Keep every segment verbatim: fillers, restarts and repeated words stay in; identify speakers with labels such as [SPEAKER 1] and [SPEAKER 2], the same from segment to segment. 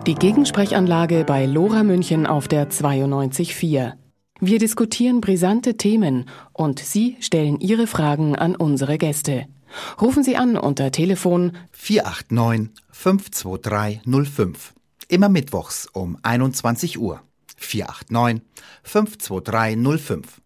[SPEAKER 1] Die Gegensprechanlage bei Lora München auf der zweiundneunzig Komma vier. Wir diskutieren brisante Themen und Sie stellen Ihre Fragen an unsere Gäste. Rufen Sie an unter Telefon
[SPEAKER 2] vier acht neun, fünf zwei drei null fünf. Immer mittwochs um einundzwanzig Uhr. vier acht neun, fünf zwei drei null fünf.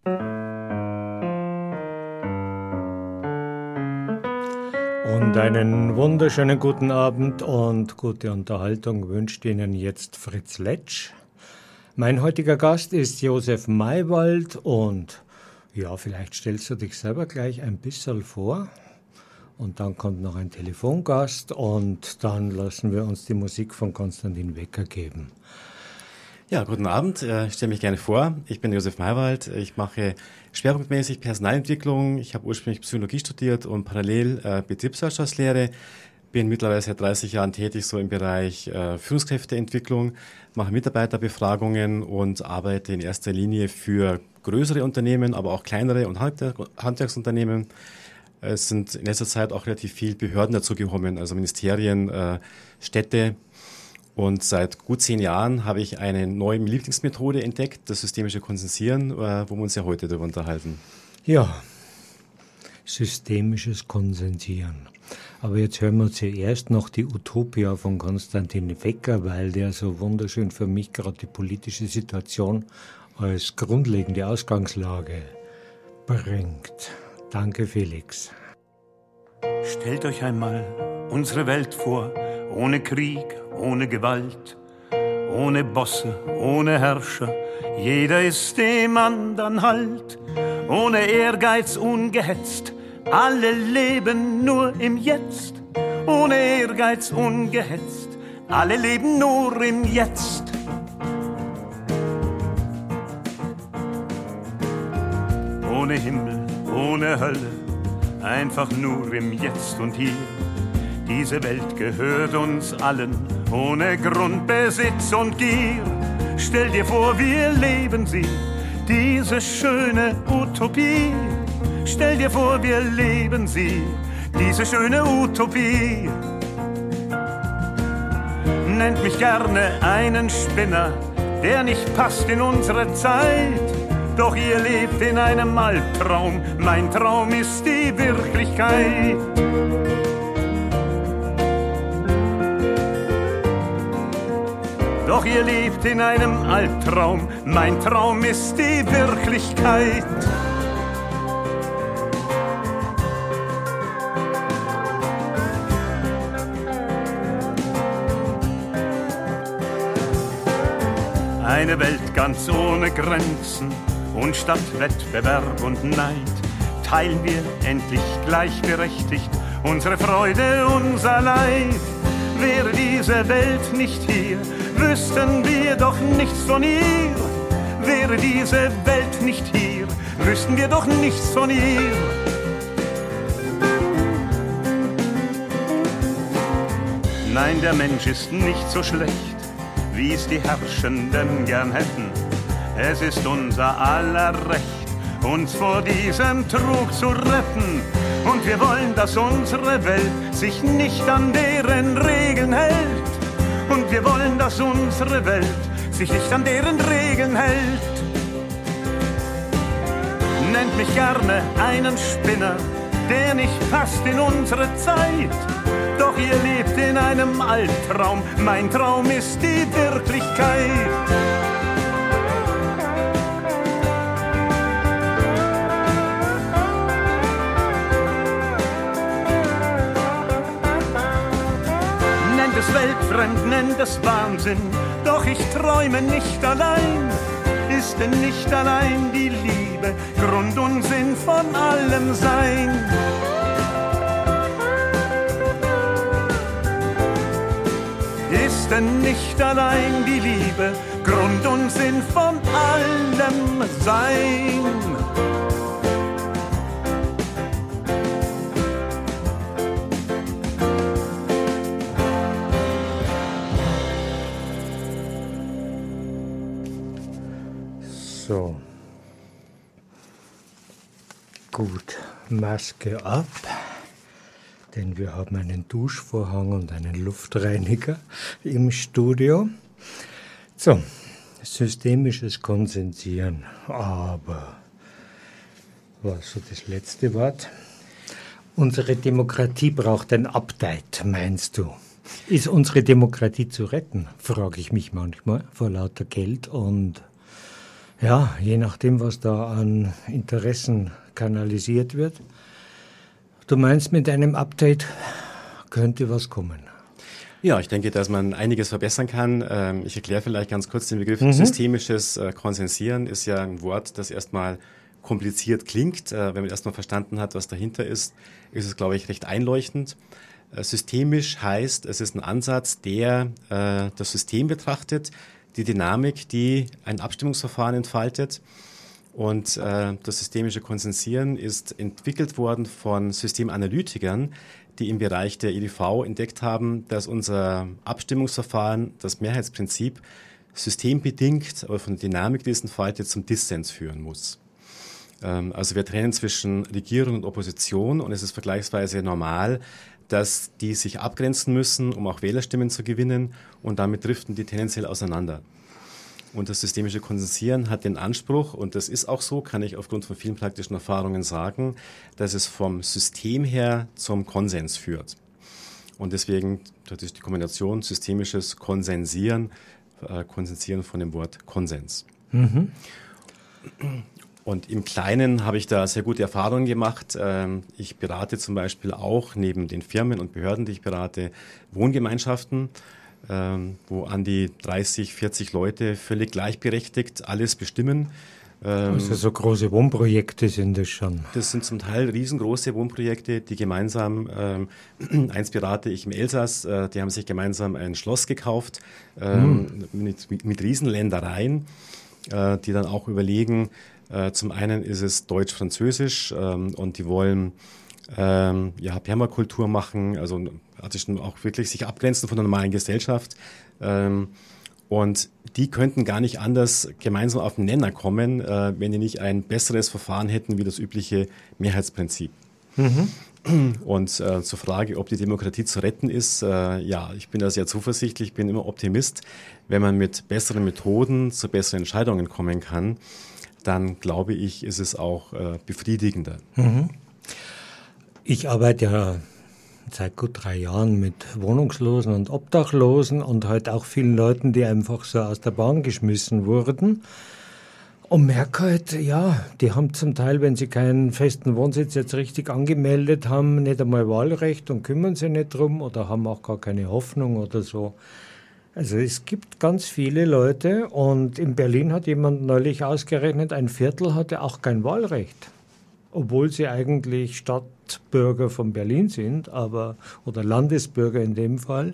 [SPEAKER 3] Und einen wunderschönen guten Abend und gute Unterhaltung wünscht Ihnen jetzt Fritz Letsch. Mein heutiger Gast ist Josef Maywald und ja, vielleicht stellst du dich selber gleich ein bisschen vor. Und dann kommt noch ein Telefongast und dann lassen wir uns die Musik von Konstantin Wecker geben.
[SPEAKER 4] Ja, guten Abend. Ich stelle mich gerne vor. Ich bin Josef Maywald. Ich mache schwerpunktmäßig Personalentwicklung. Ich habe ursprünglich Psychologie studiert und parallel äh, Betriebswirtschaftslehre. Bin mittlerweile seit dreißig Jahren tätig so im Bereich äh, Führungskräfteentwicklung, mache Mitarbeiterbefragungen und arbeite in erster Linie für größere Unternehmen, aber auch kleinere und Handwerksunternehmen. Es sind in letzter Zeit auch relativ viele Behörden dazugekommen, also Ministerien, äh, Städte. Und seit gut zehn Jahren habe ich eine neue Lieblingsmethode entdeckt, das systemische Konsensieren, wo wir uns ja heute darüber unterhalten.
[SPEAKER 3] Ja, systemisches Konsensieren. Aber jetzt hören wir zuerst noch die Utopia von Konstantin Wecker, weil der so wunderschön für mich gerade die politische Situation als grundlegende Ausgangslage bringt. Danke, Felix.
[SPEAKER 5] Stellt euch einmal unsere Welt vor, ohne Krieg, ohne Gewalt, ohne Bosse, ohne Herrscher, jeder ist dem anderen Halt, ohne Ehrgeiz, ungehetzt, alle leben nur im Jetzt, ohne Ehrgeiz, ungehetzt, alle leben nur im Jetzt. Ohne Himmel, ohne Hölle, einfach nur im Jetzt und hier. Diese Welt gehört uns allen, ohne Grundbesitz und Gier. Stell dir vor, wir leben sie, diese schöne Utopie. Stell dir vor, wir leben sie, diese schöne Utopie. Nennt mich gerne einen Spinner, der nicht passt in unsere Zeit. Doch ihr lebt in einem Albtraum, mein Traum ist die Wirklichkeit. Doch ihr lebt in einem Albtraum, mein Traum ist die Wirklichkeit. Eine Welt ganz ohne Grenzen und statt Wettbewerb und Neid teilen wir endlich gleichberechtigt unsere Freude, unser Leid. Wäre diese Welt nicht hier, wüssten wir doch nichts von ihr. Wäre diese Welt nicht hier, wüssten wir doch nichts von ihr. Nein, der Mensch ist nicht so schlecht, wie es die Herrschenden gern hätten. Es ist unser aller Recht, uns vor diesem Trug zu retten. Und wir wollen, dass unsere Welt sich nicht an deren Regeln hält. Und wir wollen, dass unsere Welt sich nicht an deren Regeln hält. Nennt mich gerne einen Spinner, der nicht passt in unsere Zeit. Doch ihr lebt in einem Albtraum, mein Traum ist die Wirklichkeit. Nennt es weltfremd, nennt es Wahnsinn, doch ich träume nicht allein. Ist denn nicht allein die Liebe Grund und Sinn von allem Sein? Ist denn nicht allein die Liebe Grund und Sinn von allem Sein?
[SPEAKER 3] So. Gut, Maske ab. denn wir haben einen Duschvorhang und einen Luftreiniger im Studio. So, systemisches Konsensieren, aber was so das letzte Wort? Unsere Demokratie braucht ein Update, meinst du? Ist unsere Demokratie zu retten, frage ich mich manchmal, vor lauter Geld und ja, je nachdem, was da an Interessen kanalisiert wird. Du meinst, mit einem Update könnte was kommen?
[SPEAKER 4] Ja, ich denke, dass man einiges verbessern kann. Ähm, ich erkläre vielleicht ganz kurz den Begriff. Mhm. Systemisches äh, Konsensieren ist ja ein Wort, das erstmal kompliziert klingt. Äh, wenn man erstmal verstanden hat, was dahinter ist, ist es, glaube ich, recht einleuchtend. Äh, systemisch heißt, es ist ein Ansatz, der äh, das System betrachtet, die Dynamik, die ein Abstimmungsverfahren entfaltet. Und äh, das systemische Konsensieren ist entwickelt worden von Systemanalytikern, die im Bereich der E D V entdeckt haben, dass unser Abstimmungsverfahren, das Mehrheitsprinzip, systembedingt, aber von der Dynamik, die es entfaltet, zum Dissens führen muss. Ähm, also wir trennen zwischen Regierung und Opposition und es ist vergleichsweise normal, dass die sich abgrenzen müssen, um auch Wählerstimmen zu gewinnen und damit driften die tendenziell auseinander. Und das systemische Konsensieren hat den Anspruch, und das ist auch so, kann ich aufgrund von vielen praktischen Erfahrungen sagen, dass es vom System her zum Konsens führt. Und deswegen, das ist die Kombination systemisches Konsensieren, äh, Konsensieren von dem Wort Konsens. Mhm. Und im Kleinen habe ich da sehr gute Erfahrungen gemacht. Ähm, ich berate zum Beispiel auch neben den Firmen und Behörden, die ich berate, Wohngemeinschaften, Ähm, wo an die dreißig, vierzig Leute völlig gleichberechtigt alles bestimmen.
[SPEAKER 3] Ähm, also so große Wohnprojekte sind das schon.
[SPEAKER 4] Das sind zum Teil riesengroße Wohnprojekte, die gemeinsam, ähm, eins berate ich im Elsass, äh, die haben sich gemeinsam ein Schloss gekauft ähm, hm. mit, mit Riesenländereien, äh, die dann auch überlegen, äh, zum einen ist es deutsch-französisch ähm, und die wollen ähm, ja, Permakultur machen, also auch wirklich sich abgrenzen von der normalen Gesellschaft. Ähm, und die könnten gar nicht anders gemeinsam auf den Nenner kommen, äh, wenn die nicht ein besseres Verfahren hätten wie das übliche Mehrheitsprinzip. Mhm. Und äh, zur Frage, ob die Demokratie zu retten ist, äh, ja, ich bin da sehr zuversichtlich, bin immer Optimist. Wenn man mit besseren Methoden zu besseren Entscheidungen kommen kann, dann glaube ich, ist es auch äh, befriedigender.
[SPEAKER 3] Mhm. Ich arbeite ja seit gut drei Jahren mit Wohnungslosen und Obdachlosen und halt auch vielen Leuten, die einfach so aus der Bahn geschmissen wurden. Und merke halt, ja, die haben zum Teil, wenn sie keinen festen Wohnsitz jetzt richtig angemeldet haben, nicht einmal Wahlrecht und kümmern sich nicht drum oder haben auch gar keine Hoffnung oder so. Also es gibt ganz viele Leute und in Berlin hat jemand neulich ausgerechnet, ein Viertel hatte auch kein Wahlrecht. Obwohl sie eigentlich Stadtbürger von Berlin sind, aber oder Landesbürger in dem Fall.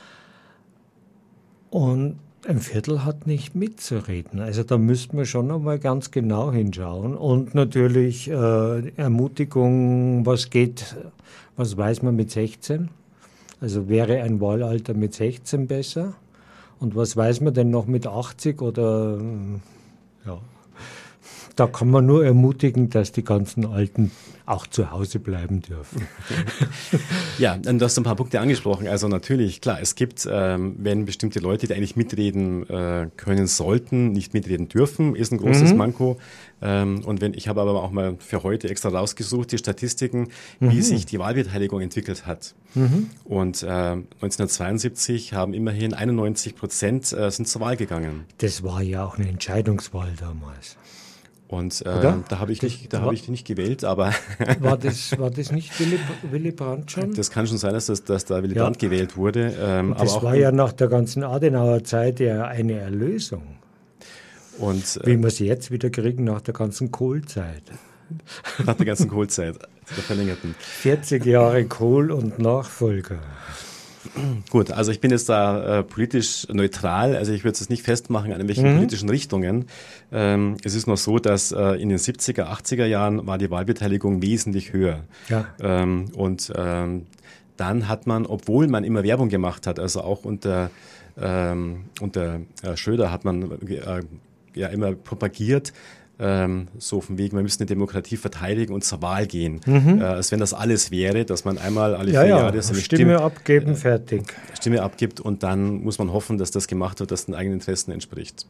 [SPEAKER 3] Und ein Viertel hat nicht mitzureden. Also da müssten wir schon einmal ganz genau hinschauen. Und natürlich äh, Ermutigung, was geht, was weiß man mit sechzehn? Also wäre ein Wahlalter mit sechzehn besser? Und was weiß man denn noch mit achtzig oder ja? Da kann man nur ermutigen, dass die ganzen Alten auch zu Hause bleiben dürfen.
[SPEAKER 4] Ja, und du hast ein paar Punkte angesprochen. Also natürlich, klar, es gibt, ähm, wenn bestimmte Leute, die eigentlich mitreden äh, können sollten, nicht mitreden dürfen, ist ein großes mhm. Manko. Ähm, und wenn ich habe aber auch mal für heute extra rausgesucht, die Statistiken, mhm. wie sich die Wahlbeteiligung entwickelt hat. Mhm. Und äh, neunzehnhundertzweiundsiebzig haben immerhin einundneunzig Prozent äh, sind zur Wahl gegangen.
[SPEAKER 3] Das war ja auch eine Entscheidungswahl damals.
[SPEAKER 4] Und äh, da habe ich, nicht, hab ich nicht gewählt, aber...
[SPEAKER 3] war, das, war das nicht Willy, Willy Brandt schon?
[SPEAKER 4] Das kann schon sein, dass, das, dass da Willy ja. Brandt gewählt wurde. Ähm,
[SPEAKER 3] das
[SPEAKER 4] aber
[SPEAKER 3] war
[SPEAKER 4] auch
[SPEAKER 3] ja nach der ganzen Adenauer Zeit ja eine Erlösung.
[SPEAKER 4] Und,
[SPEAKER 3] Wie wir sie jetzt wieder kriegen nach der ganzen Kohlzeit.
[SPEAKER 4] Nach der ganzen Kohlzeit, der verlängerten.
[SPEAKER 3] vierzig Jahre Kohl und Nachfolger.
[SPEAKER 4] Gut, also ich bin jetzt da äh, politisch neutral, also ich würde es nicht festmachen an welchen mhm. politischen Richtungen. Ähm, es ist noch so, dass äh, in den siebziger, achtziger Jahren war die Wahlbeteiligung wesentlich höher. Ja. Ähm, und ähm, dann hat man, obwohl man immer Werbung gemacht hat, also auch unter, ähm, unter äh, Schröder hat man äh, ja immer propagiert, ähm, so von wegen, wir müssen die Demokratie verteidigen und zur Wahl gehen. Mhm. Äh, als wenn das alles wäre, dass man einmal alle
[SPEAKER 3] ja,
[SPEAKER 4] vier
[SPEAKER 3] ja,
[SPEAKER 4] Jahre seine
[SPEAKER 3] Stimme, Stimme abgeben, äh, fertig.
[SPEAKER 4] Stimme abgibt und dann muss man hoffen, dass das gemacht wird, das den eigenen Interessen entspricht.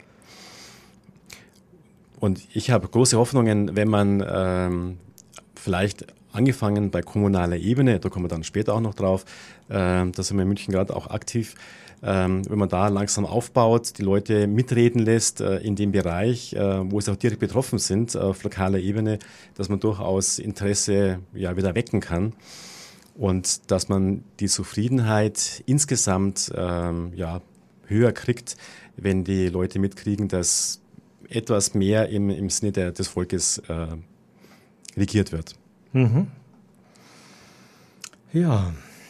[SPEAKER 4] Und ich habe große Hoffnungen, wenn man ähm, vielleicht angefangen bei kommunaler Ebene, da kommen wir dann später auch noch drauf, äh, da sind wir in München gerade auch aktiv, ähm, wenn man da langsam aufbaut, die Leute mitreden lässt äh, in dem Bereich, äh, wo sie auch direkt betroffen sind, äh, auf lokaler Ebene, dass man durchaus Interesse ja wieder wecken kann und dass man die Zufriedenheit insgesamt ähm, ja, höher kriegt, wenn die Leute mitkriegen, dass etwas mehr im, im Sinne der, des Volkes äh, regiert wird.
[SPEAKER 3] Mhm. Ja.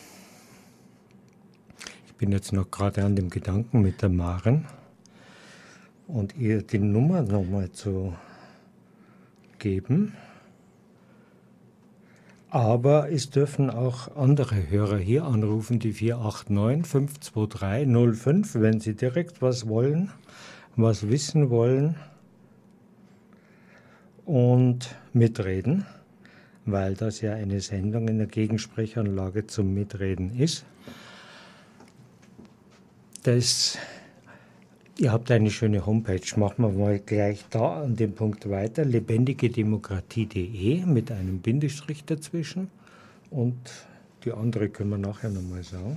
[SPEAKER 3] Ich bin jetzt noch gerade an dem Gedanken mit der Maren und ihr die Nummer nochmal zu geben. Aber es dürfen auch andere Hörer hier anrufen, die vier acht neun, fünf zwei drei null fünf, wenn sie direkt was wollen, was wissen wollen und mitreden, weil das ja eine Sendung in der Gegensprechanlage zum Mitreden ist. Das, ihr habt eine schöne Homepage, machen wir mal gleich da an dem Punkt weiter, lebendigedemokratie punkt de mit einem Bindestrich dazwischen und die andere können wir nachher nochmal sagen.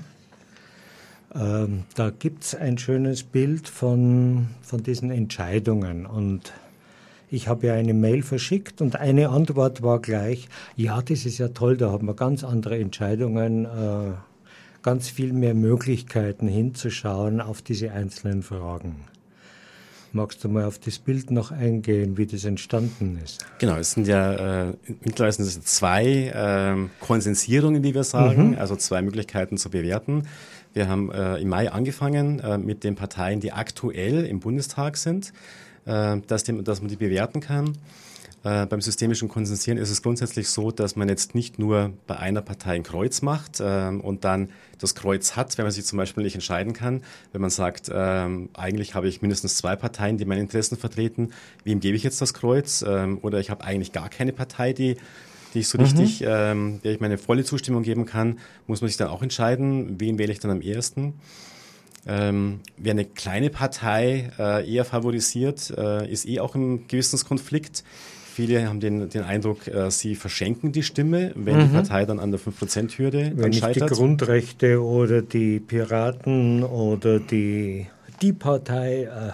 [SPEAKER 3] Ähm, da gibt es ein schönes Bild von, von diesen Entscheidungen und ich habe ja eine Mail verschickt und eine Antwort war gleich, ja, das ist ja toll, da haben wir ganz andere Entscheidungen, äh, ganz viel mehr Möglichkeiten hinzuschauen auf diese einzelnen Fragen. Magst du mal auf das Bild noch eingehen, wie das entstanden ist?
[SPEAKER 4] Genau, es sind ja äh, mittlerweile sind es zwei äh, Konsensierungen, wie wir sagen, mhm. also zwei Möglichkeiten zu bewerten. Wir haben äh, im Mai angefangen äh, mit den Parteien, die aktuell im Bundestag sind, äh, dass, dem, dass man die bewerten kann. Äh, beim systemischen Konsensieren ist es grundsätzlich so, dass man jetzt nicht nur bei einer Partei ein Kreuz macht äh, und dann das Kreuz hat, wenn man sich zum Beispiel nicht entscheiden kann, wenn man sagt, äh, eigentlich habe ich mindestens zwei Parteien, die meine Interessen vertreten, wem gebe ich jetzt das Kreuz? Äh, oder ich habe eigentlich gar keine Partei, die die ich so mhm. richtig, ähm, der ich meine volle Zustimmung geben kann, muss man sich dann auch entscheiden, wen wähle ich dann am ehesten. Ähm, wer eine kleine Partei äh, eher favorisiert, äh, ist eh auch im Gewissenskonflikt. Viele haben den, den Eindruck, äh, sie verschenken die Stimme, wenn mhm. die Partei dann an der fünf Prozent Hürde
[SPEAKER 3] wenn
[SPEAKER 4] scheitert.
[SPEAKER 3] Die Grundrechte oder die Piraten oder die, die Partei... Äh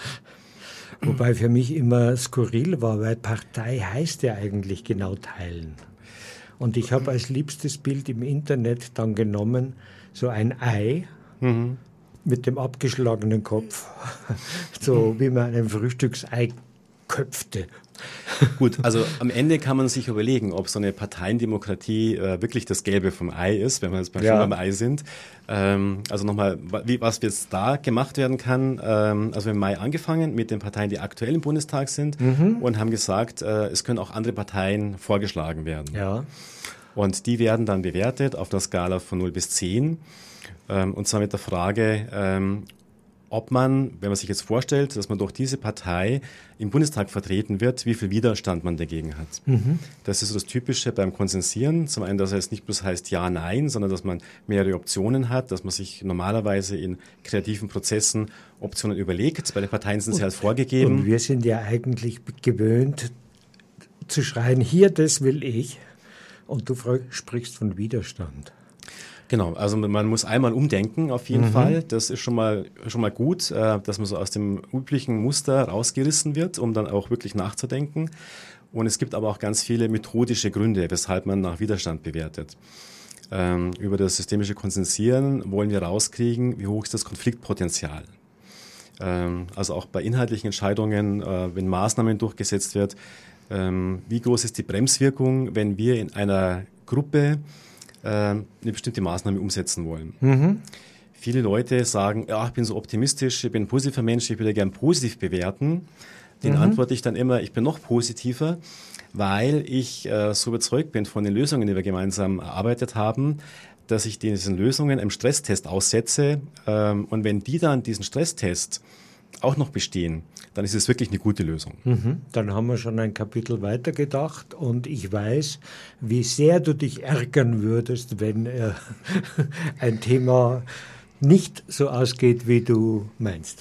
[SPEAKER 3] Wobei für mich immer skurril war, weil Partei heißt ja eigentlich genau teilen. Und ich habe als liebstes Bild im Internet dann genommen, so ein Ei mhm. mit dem abgeschlagenen Kopf, so wie man ein Frühstücksei köpfte.
[SPEAKER 4] Gut, also am Ende kann man sich überlegen, ob so eine Parteiendemokratie äh, wirklich das Gelbe vom Ei ist, wenn wir jetzt ja. beim Ei sind. Ähm, also nochmal, wie, was jetzt da gemacht werden kann. Ähm, also wir haben im Mai angefangen mit den Parteien, die aktuell im Bundestag sind mhm. und haben gesagt, äh, es können auch andere Parteien vorgeschlagen werden.
[SPEAKER 3] Ja.
[SPEAKER 4] Und die werden dann bewertet auf der Skala von null bis zehn. Ähm, und zwar mit der Frage, ähm, ob man, wenn man sich jetzt vorstellt, dass man durch diese Partei im Bundestag vertreten wird, wie viel Widerstand man dagegen hat. Mhm. Das ist so das Typische beim Konsensieren. Zum einen, dass es nicht bloß heißt Ja, Nein, sondern dass man mehrere Optionen hat, dass man sich normalerweise in kreativen Prozessen Optionen überlegt. Bei den Parteien sind sie halt vorgegeben.
[SPEAKER 3] Und wir sind ja eigentlich gewöhnt zu schreien, hier, das will ich. Und du sprichst von Widerstand.
[SPEAKER 4] Genau, also man muss einmal umdenken auf jeden mhm. Fall. Das ist schon mal schon mal gut, äh, dass man so aus dem üblichen Muster rausgerissen wird, um dann auch wirklich nachzudenken. Und es gibt aber auch ganz viele methodische Gründe, weshalb man nach Widerstand bewertet. Ähm, über das systemische Konsensieren wollen wir rauskriegen, wie hoch ist das Konfliktpotenzial. Ähm, also auch bei inhaltlichen Entscheidungen, äh, wenn Maßnahmen durchgesetzt wird, ähm, wie groß ist die Bremswirkung, wenn wir in einer Gruppe eine bestimmte Maßnahme umsetzen wollen. Mhm. Viele Leute sagen, ja, ich bin so optimistisch, ich bin ein positiver Mensch, ich würde gerne positiv bewerten. Den mhm. antworte ich dann immer, ich bin noch positiver, weil ich äh, so überzeugt bin von den Lösungen, die wir gemeinsam erarbeitet haben, dass ich diesen Lösungen einem Stresstest aussetze. Ähm, und wenn die dann diesen Stresstest auch noch bestehen, dann ist es wirklich eine gute Lösung.
[SPEAKER 3] Mhm. Dann haben wir schon ein Kapitel weitergedacht und ich weiß, wie sehr du dich ärgern würdest, wenn äh, ein Thema nicht so ausgeht, wie du meinst.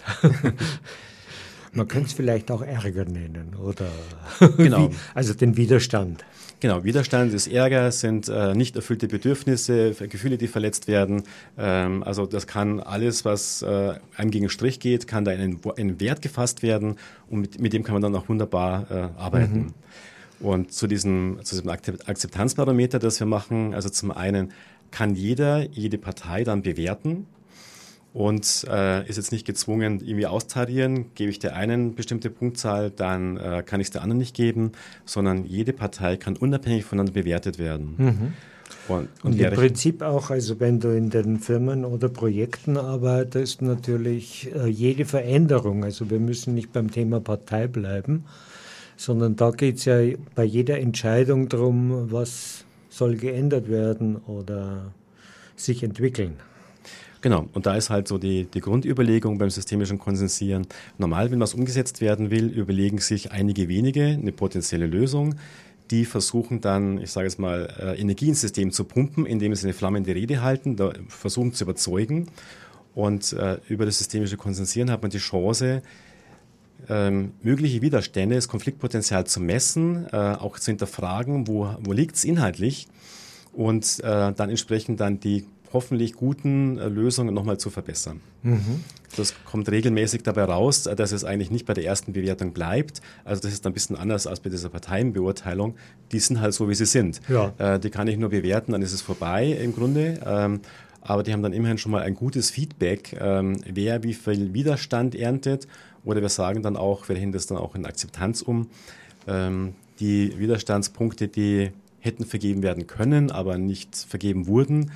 [SPEAKER 3] Man könnte es vielleicht auch Ärger nennen, oder?
[SPEAKER 4] Genau.
[SPEAKER 3] Wie, also den Widerstand.
[SPEAKER 4] Genau, Widerstand ist Ärger, sind äh, nicht erfüllte Bedürfnisse, Gefühle, die verletzt werden. Ähm, also das kann alles, was äh, einem gegen den Strich geht, kann da in einen, einen Wert gefasst werden und mit, mit dem kann man dann auch wunderbar äh, arbeiten. Mhm. Und zu diesem, zu diesem Akzeptanzbarometer, das wir machen, also zum einen kann jeder, jede Partei dann bewerten, und äh, ist jetzt nicht gezwungen, irgendwie austarieren, gebe ich der einen bestimmte Punktzahl, dann äh, kann ich es der anderen nicht geben, sondern jede Partei kann unabhängig voneinander bewertet werden.
[SPEAKER 3] Mhm.
[SPEAKER 4] Und,
[SPEAKER 3] und,
[SPEAKER 4] und
[SPEAKER 3] im Prinzip auch, also wenn du in den Firmen oder Projekten arbeitest, natürlich äh, jede Veränderung, also wir müssen nicht beim Thema Partei bleiben, sondern da geht es ja bei jeder Entscheidung darum, was soll geändert werden oder sich entwickeln.
[SPEAKER 4] Genau, und da ist halt so die, die Grundüberlegung beim systemischen Konsensieren. Normal, wenn was umgesetzt werden will, überlegen sich einige wenige eine potenzielle Lösung. Die versuchen dann, ich sage jetzt mal, äh, Energie ins System zu pumpen, indem sie eine flammende Rede halten, da versuchen zu überzeugen. Und äh, über das systemische Konsensieren hat man die Chance, ähm, mögliche Widerstände, das Konfliktpotenzial zu messen, äh, auch zu hinterfragen, wo, wo liegt es inhaltlich und äh, dann entsprechend dann die hoffentlich guten äh, Lösungen nochmal zu verbessern. Mhm. Das kommt regelmäßig dabei raus, dass es eigentlich nicht bei der ersten Bewertung bleibt. Also das ist ein bisschen anders als bei dieser Parteienbeurteilung. Die sind halt so, wie sie sind. Ja. Äh, die kann ich nur bewerten, dann ist es vorbei im Grunde. Ähm, aber die haben dann immerhin schon mal ein gutes Feedback, ähm, wer wie viel Widerstand erntet. Oder wir sagen dann auch, wir hängen das dann auch in Akzeptanz um. Ähm, die Widerstandspunkte, die hätten vergeben werden können, aber nicht vergeben wurden,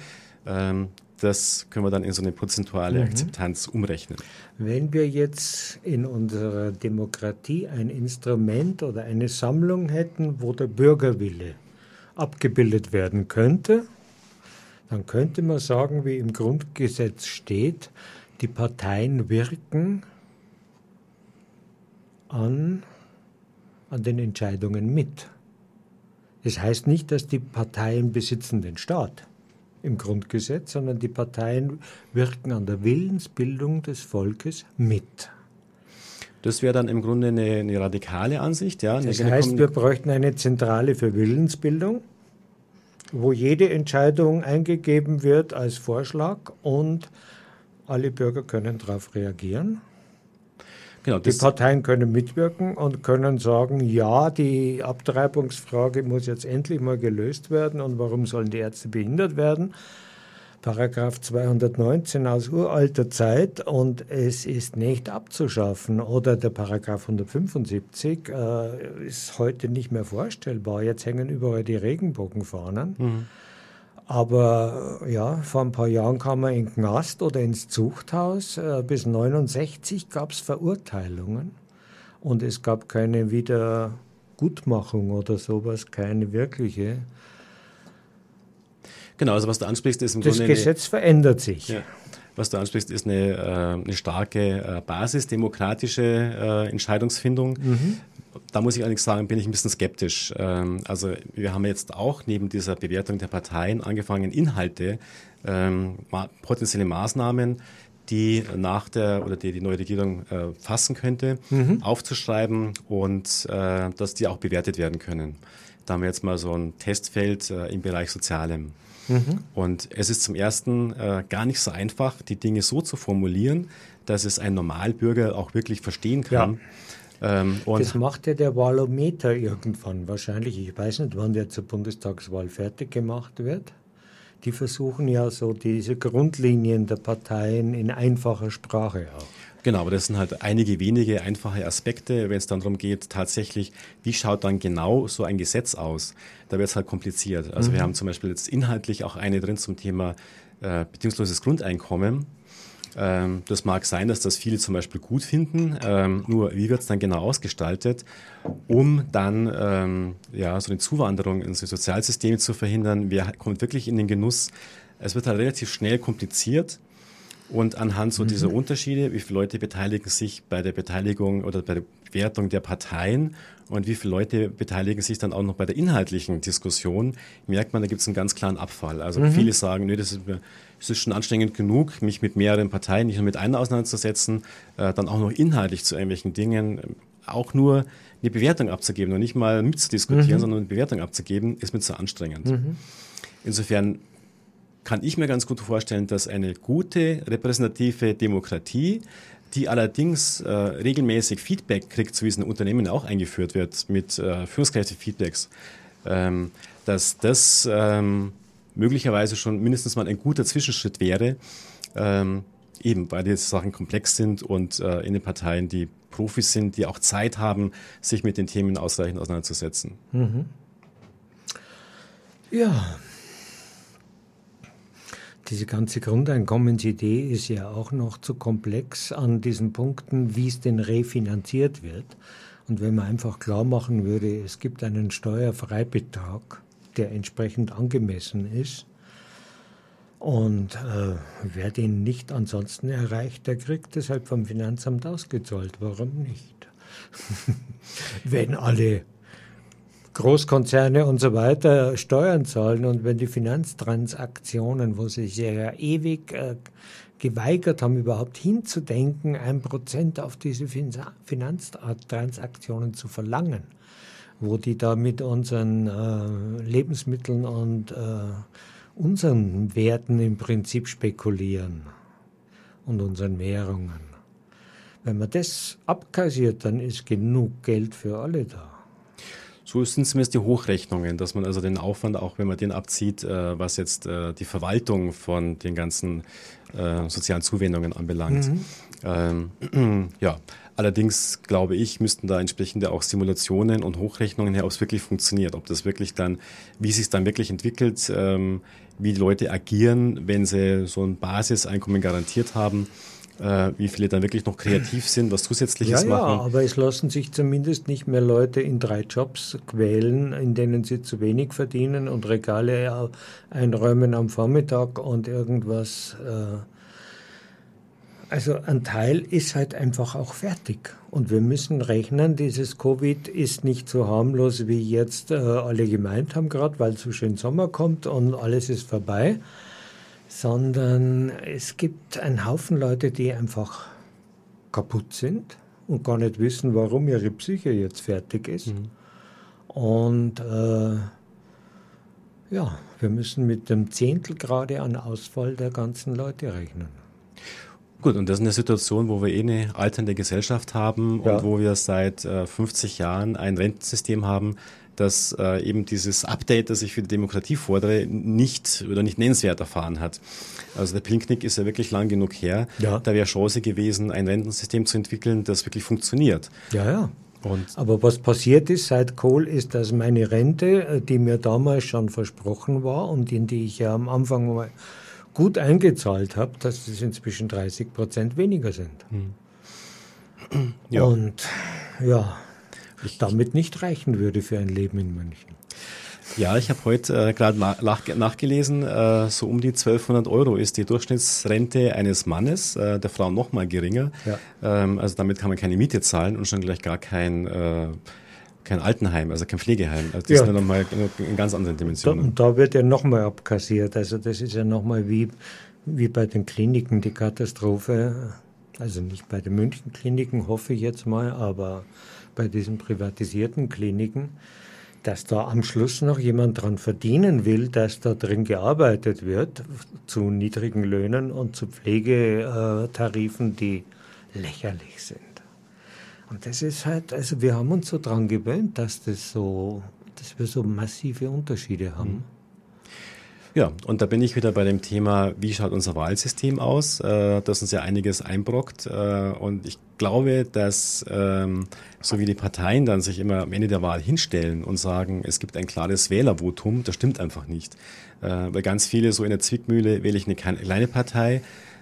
[SPEAKER 4] das können wir dann in so eine prozentuale Akzeptanz mhm. umrechnen.
[SPEAKER 3] Wenn wir jetzt in unserer Demokratie ein Instrument oder eine Sammlung hätten, wo der Bürgerwille abgebildet werden könnte, dann könnte man sagen, wie im Grundgesetz steht, die Parteien wirken an, an den Entscheidungen mit. Das heißt nicht, dass die Parteien besitzen den Staat im Grundgesetz, sondern die Parteien wirken an der Willensbildung des Volkes mit.
[SPEAKER 4] Das wäre dann im Grunde eine, eine radikale Ansicht. Ja?
[SPEAKER 3] Das heißt, wir bräuchten eine Zentrale für Willensbildung, wo jede Entscheidung eingegeben wird als Vorschlag und alle Bürger können darauf reagieren. Genau, die Parteien können mitwirken und können sagen, ja, die Abtreibungsfrage muss jetzt endlich mal gelöst werden und warum sollen die Ärzte behindert werden? Paragraph zweihundertneunzehn aus uralter Zeit und es ist nicht abzuschaffen. Oder der Paragraph hundertfünfundsiebzig äh, ist heute nicht mehr vorstellbar. Jetzt hängen überall die Regenbogenfahnen. Mhm. Aber ja, vor ein paar Jahren kam man in den Knast oder ins Zuchthaus. Bis neunundsechzig gab es Verurteilungen und es gab keine Wiedergutmachung oder sowas, keine wirkliche.
[SPEAKER 4] Genau, also was du ansprichst, ist im
[SPEAKER 3] das
[SPEAKER 4] Grunde...
[SPEAKER 3] Das Gesetz eine, verändert sich.
[SPEAKER 4] Ja, was du ansprichst, ist eine, eine starke basisdemokratische äh, Entscheidungsfindung. Mhm. Da muss ich allerdings sagen, bin ich ein bisschen skeptisch. Also wir haben jetzt auch neben dieser Bewertung der Parteien angefangen, Inhalte, ähm, potenzielle Maßnahmen, die nach der oder die die neue Regierung äh, fassen könnte, mhm. aufzuschreiben und äh, dass die auch bewertet werden können. Da haben wir jetzt mal so ein Testfeld äh, im Bereich Sozialem. Mhm. Und es ist zum Ersten äh, gar nicht so einfach, die Dinge so zu formulieren, dass es ein Normalbürger auch wirklich verstehen kann. Ja.
[SPEAKER 3] Ähm, und das macht ja der Wahlometer irgendwann wahrscheinlich. Ich weiß nicht, wann der zur Bundestagswahl fertig gemacht wird. Die versuchen ja so diese Grundlinien der Parteien in einfacher Sprache auch.
[SPEAKER 4] Genau, aber das sind halt einige wenige einfache Aspekte, wenn es dann darum geht, tatsächlich, wie schaut dann genau so ein Gesetz aus? Da wird es halt kompliziert. Also mhm. wir haben zum Beispiel jetzt inhaltlich auch eine drin zum Thema äh, bedingungsloses Grundeinkommen. Ähm, das mag sein, dass das viele zum Beispiel gut finden, ähm, nur wie wird es dann genau ausgestaltet, um dann ähm, ja, so eine Zuwanderung ins Sozialsystem zu verhindern? Wer kommt wirklich in den Genuss? Es wird halt relativ schnell kompliziert Und anhand so
[SPEAKER 3] Mhm.
[SPEAKER 4] dieser Unterschiede, wie viele Leute beteiligen sich bei der Beteiligung oder bei der Bewertung der Parteien und wie viele Leute beteiligen sich dann auch noch bei der inhaltlichen Diskussion, merkt man, da gibt es einen ganz klaren Abfall. Also
[SPEAKER 3] Mhm.
[SPEAKER 4] viele sagen, nö, das ist, das ist schon anstrengend genug, mich mit mehreren Parteien, nicht nur mit einer auseinanderzusetzen, äh, dann auch noch inhaltlich zu irgendwelchen Dingen, äh, auch nur eine Bewertung abzugeben und nicht mal mitzudiskutieren,
[SPEAKER 3] Mhm.
[SPEAKER 4] sondern eine Bewertung abzugeben, ist mir zu anstrengend.
[SPEAKER 3] Mhm.
[SPEAKER 4] Insofern kann ich mir ganz gut vorstellen, dass eine gute repräsentative Demokratie, die allerdings äh, regelmäßig Feedback kriegt, so wie es in Unternehmen auch eingeführt wird, mit äh, Führungskräfte-Feedbacks, ähm, dass das ähm, möglicherweise schon mindestens mal ein guter Zwischenschritt wäre, ähm, eben weil die Sachen komplex sind und äh, in den Parteien die Profis sind, die auch Zeit haben, sich mit den Themen ausreichend auseinanderzusetzen.
[SPEAKER 3] Mhm. Ja. Diese ganze Grundeinkommensidee ist ja auch noch zu komplex an diesen Punkten, wie es denn refinanziert wird. Und wenn man einfach klar machen würde, es gibt einen Steuerfreibetrag, der entsprechend angemessen ist, und äh, wer den nicht ansonsten erreicht, der kriegt deshalb vom Finanzamt ausgezahlt. Warum nicht? Wenn alle Großkonzerne und so weiter Steuern zahlen und wenn die Finanztransaktionen, wo sie sich ja ewig äh, geweigert haben, überhaupt hinzudenken, ein Prozent auf diese fin- Finanztransaktionen zu verlangen, wo die da mit unseren äh, Lebensmitteln und äh, unseren Werten im Prinzip spekulieren und unseren Währungen. Wenn man das abkassiert, dann ist genug Geld für alle da.
[SPEAKER 4] So sind zumindest die Hochrechnungen, dass man also den Aufwand, auch wenn man den abzieht, äh, was jetzt äh, die Verwaltung von den ganzen äh, sozialen Zuwendungen anbelangt.
[SPEAKER 3] Mhm.
[SPEAKER 4] Ähm, ja, allerdings glaube ich, müssten da entsprechende auch Simulationen und Hochrechnungen her, ob es wirklich funktioniert, ob das wirklich dann, wie sich es dann wirklich entwickelt, ähm, wie die Leute agieren, wenn sie so ein Basiseinkommen garantiert haben. Äh, wie viele dann wirklich noch kreativ sind, was Zusätzliches
[SPEAKER 3] ja,
[SPEAKER 4] machen.
[SPEAKER 3] Ja, aber es lassen sich zumindest nicht mehr Leute in drei Jobs quälen, in denen sie zu wenig verdienen und Regale einräumen am Vormittag und irgendwas. Äh also ein Teil ist halt einfach auch fertig. Und wir müssen rechnen, dieses Covid ist nicht so harmlos, wie jetzt äh, alle gemeint haben, gerade weil so schön Sommer kommt und alles ist vorbei. Sondern es gibt einen Haufen Leute, die einfach kaputt sind und gar nicht wissen, warum ihre Psyche jetzt fertig ist. Mhm. Und äh, ja, wir müssen mit dem Zehntel gerade an Ausfall der ganzen Leute rechnen.
[SPEAKER 4] Gut, und das ist eine Situation, wo wir eh eine alternde Gesellschaft haben ja. und wo wir seit äh, fünfzig Jahren ein Rentensystem haben, dass äh, eben dieses Update, das ich für die Demokratie fordere, nicht oder nicht nennenswert erfahren hat. Also der Pinknick ist ja wirklich lang genug her. Ja. Da wäre Chance gewesen, ein Rentensystem zu entwickeln, das wirklich funktioniert.
[SPEAKER 3] Ja, ja. Und aber was passiert ist seit Kohl, ist, dass meine Rente, die mir damals schon versprochen war und in die ich ja am Anfang mal gut eingezahlt habe, dass das inzwischen dreißig Prozent weniger sind. Hm. Ja. Und ja, ich damit nicht reichen würde für ein Leben in München.
[SPEAKER 4] Ja, ich habe heute äh, gerade nach, nachgelesen, äh, so um die zwölfhundert Euro ist die Durchschnittsrente eines Mannes, äh, der Frau noch mal geringer. Ja. Ähm, also damit kann man keine Miete zahlen und schon gleich gar kein, äh, kein Altenheim, also kein Pflegeheim. Also das ja. ist ja nochmal in ganz anderen Dimensionen.
[SPEAKER 3] Da, und da wird ja nochmal abkassiert. Also das ist ja nochmal wie, wie bei den Kliniken die Katastrophe. Also nicht bei den München-Kliniken, hoffe ich jetzt mal, aber bei diesen privatisierten Kliniken, dass da am Schluss noch jemand dran verdienen will, dass da drin gearbeitet wird, zu niedrigen Löhnen und zu Pflegetarifen, die lächerlich sind. Und das ist halt, also wir haben uns so dran gewöhnt, dass das so, dass wir so massive Unterschiede haben.
[SPEAKER 4] Ja, und da bin ich wieder bei dem Thema, wie schaut unser Wahlsystem aus, äh, das uns ja einiges einbrockt. Äh, und ich glaube, dass ähm, so wie die Parteien dann sich immer am Ende der Wahl hinstellen und sagen, es gibt ein klares Wählervotum, das stimmt einfach nicht. Äh, weil ganz viele so in der Zwickmühle, wähle ich eine kleine Partei,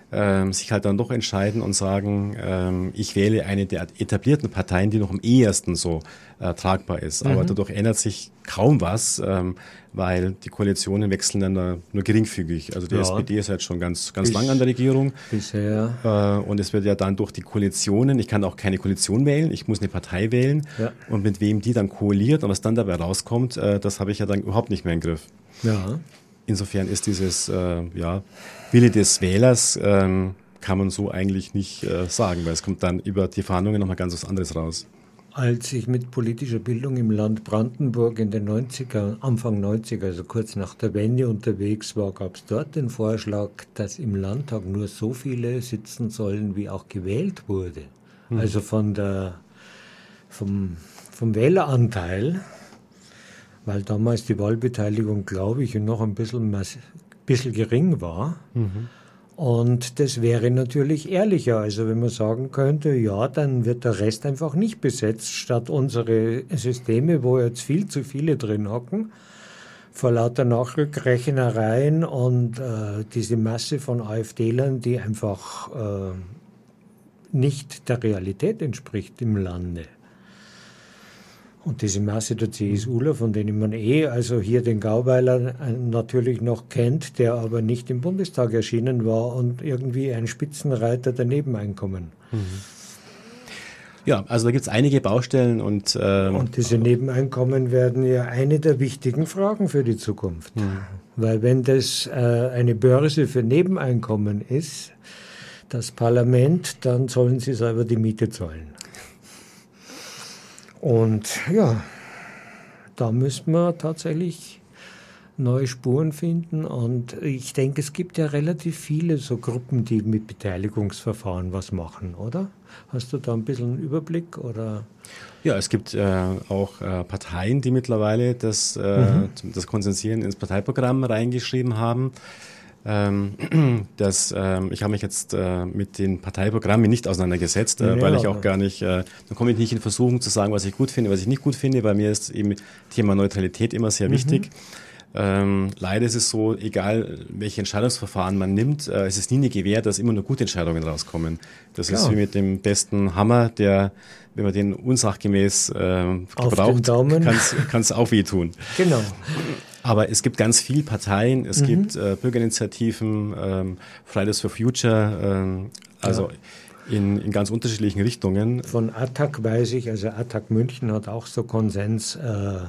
[SPEAKER 4] ähm, sich halt dann doch entscheiden und sagen, ähm, ich wähle eine der etablierten Parteien, die noch am ehesten so äh, tragbar ist. Mhm. Aber dadurch ändert sich kaum was, ähm, weil die Koalitionen wechseln dann nur, nur geringfügig. Also die ja. S P D ist halt schon ganz, ganz lang an der Regierung.
[SPEAKER 3] Bisher.
[SPEAKER 4] Äh, und es wird ja dann durch die Koalitionen, ich kann auch keine Koalition wählen, ich muss eine Partei wählen. Ja. Und mit wem die dann koaliert und was dann dabei rauskommt, äh, das habe ich ja dann überhaupt nicht mehr im Griff.
[SPEAKER 3] Ja.
[SPEAKER 4] Insofern ist dieses äh, ja, Wille des Wählers, ähm, kann man so eigentlich nicht äh, sagen, weil es kommt dann über die Verhandlungen nochmal ganz was anderes raus.
[SPEAKER 3] Als ich mit politischer Bildung im Land Brandenburg in den neunziger, Anfang neunziger, also kurz nach der Wende unterwegs war, gab es dort den Vorschlag, dass im Landtag nur so viele sitzen sollen, wie auch gewählt wurde. Hm. Also von der, vom, vom Wähleranteil, weil damals die Wahlbeteiligung, glaube ich, noch ein bisschen, bisschen gering war. Mhm. Und das wäre natürlich ehrlicher, also wenn man sagen könnte, ja, dann wird der Rest einfach nicht besetzt, statt unsere Systeme, wo jetzt viel zu viele drin hocken, vor lauter Nachrückrechnereien und äh, diese Masse von AfDlern, die einfach äh, nicht der Realität entspricht im Lande. Und diese Masse der CSUler, von denen man eh, also hier den Gauweiler natürlich noch kennt, der aber nicht im Bundestag erschienen war und irgendwie ein Spitzenreiter der Nebeneinkommen.
[SPEAKER 4] Mhm. Ja, also da gibt es einige Baustellen und... Ähm
[SPEAKER 3] und diese Nebeneinkommen werden ja eine der wichtigen Fragen für die Zukunft. Mhm. Weil wenn das äh, eine Börse für Nebeneinkommen ist, das Parlament, dann sollen sie selber die Miete zahlen. Und ja, da müssen wir tatsächlich neue Spuren finden. Und ich denke, es gibt ja relativ viele so Gruppen, die mit Beteiligungsverfahren was machen, oder? Hast du da ein bisschen einen Überblick? Oder?
[SPEAKER 4] Ja, es gibt äh, auch äh, Parteien, die mittlerweile das, äh, mhm. das Konsensieren ins Parteiprogramm reingeschrieben haben. Das, ähm, ich habe mich jetzt äh, mit den Parteiprogrammen nicht auseinandergesetzt, äh, ja, weil ich auch gar nicht, äh, dann komme ich nicht in Versuchung zu sagen, was ich gut finde, was ich nicht gut finde. Bei mir ist eben Thema Neutralität immer sehr mhm. wichtig. Ähm, leider ist es so, egal welche Entscheidungsverfahren man nimmt, äh, es ist nie eine Gewähr, dass immer nur gute Entscheidungen rauskommen. Das Klar. ist wie mit dem besten Hammer, der, wenn man den unsachgemäß äh, gebraucht, kann es auch wehtun.
[SPEAKER 3] Genau.
[SPEAKER 4] Aber es gibt ganz viele Parteien, es mhm. gibt äh, Bürgerinitiativen, ähm, Fridays for Future, ähm, also ja. in, in ganz unterschiedlichen Richtungen.
[SPEAKER 3] Von A T T A C weiß ich, also A T T A C München hat auch so Konsens äh,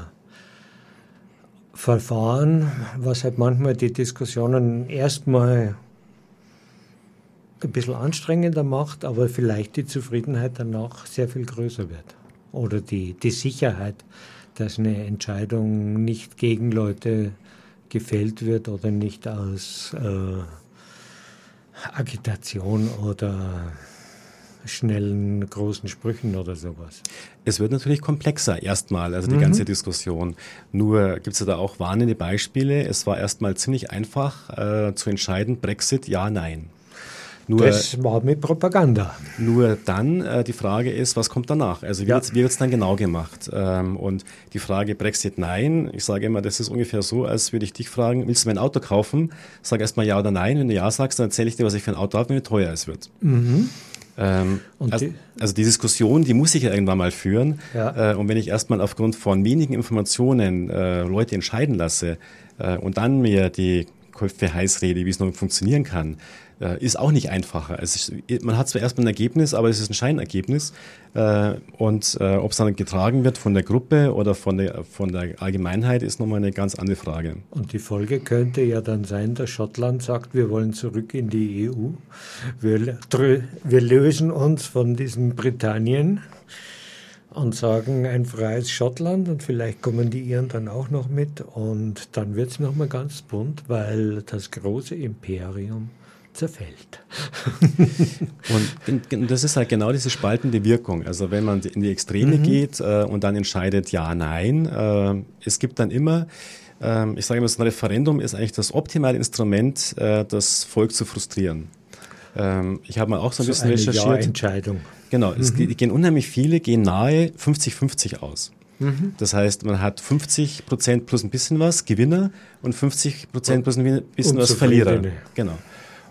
[SPEAKER 3] Verfahren, was halt manchmal die Diskussionen erstmal ein bisschen anstrengender macht, aber vielleicht die Zufriedenheit danach sehr viel größer wird. Oder die, die Sicherheit, dass eine Entscheidung nicht gegen Leute gefällt wird oder nicht aus äh, Agitation oder schnellen, großen Sprüchen oder sowas.
[SPEAKER 4] Es wird natürlich komplexer erstmal, also die mhm. ganze Diskussion. Nur gibt es ja da auch warnende Beispiele. Es war erstmal ziemlich einfach äh, zu entscheiden, Brexit, ja, nein.
[SPEAKER 3] Nur, das war mit Propaganda.
[SPEAKER 4] Nur dann äh, die Frage ist, was kommt danach? Also wie ja. wird es dann genau gemacht? Ähm, und die Frage Brexit, nein, ich sage immer, das ist ungefähr so, als würde ich dich fragen, willst du mein Auto kaufen? Sag erstmal ja oder nein. Wenn du ja sagst, dann erzähle ich dir, was ich für ein Auto habe, wie teuer es wird.
[SPEAKER 3] Mhm.
[SPEAKER 4] Ähm, also, die? also die Diskussion, die muss ich ja irgendwann mal führen. Ja. Äh, und wenn ich erstmal aufgrund von wenigen Informationen äh, Leute entscheiden lasse äh, und dann mir die Köpfe heiß rede, wie es noch funktionieren kann, äh, ist auch nicht einfacher. Es ist, man hat zwar erstmal ein Ergebnis, aber es ist ein Scheinergebnis. Äh, und äh, ob es dann getragen wird von der Gruppe oder von der, von der Allgemeinheit, ist nochmal eine ganz andere Frage.
[SPEAKER 3] Und die Folge könnte ja dann sein, dass Schottland sagt, wir wollen zurück in die E U. Wir, wir lösen uns von diesem Britannien und sagen ein freies Schottland, und vielleicht kommen die Iren dann auch noch mit, und dann wird es nochmal ganz bunt, weil das große Imperium zerfällt.
[SPEAKER 4] Und das ist halt genau diese spaltende Wirkung. Also wenn man in die Extreme mhm. geht äh, und dann entscheidet ja, nein, äh, es gibt dann immer, äh, ich sage immer, so ein Referendum ist eigentlich das optimale Instrument, äh, das Volk zu frustrieren. Ähm, ich habe mal auch so ein so bisschen
[SPEAKER 3] eine
[SPEAKER 4] recherchiert.
[SPEAKER 3] Ja-Entscheidung.
[SPEAKER 4] Genau, mhm. es gehen unheimlich viele, gehen nahe fünfzig fünfzig aus. Mhm. Das heißt, man hat fünfzig Prozent plus ein bisschen was Gewinner und fünfzig Prozent plus ein bisschen was Verlierer. Genau.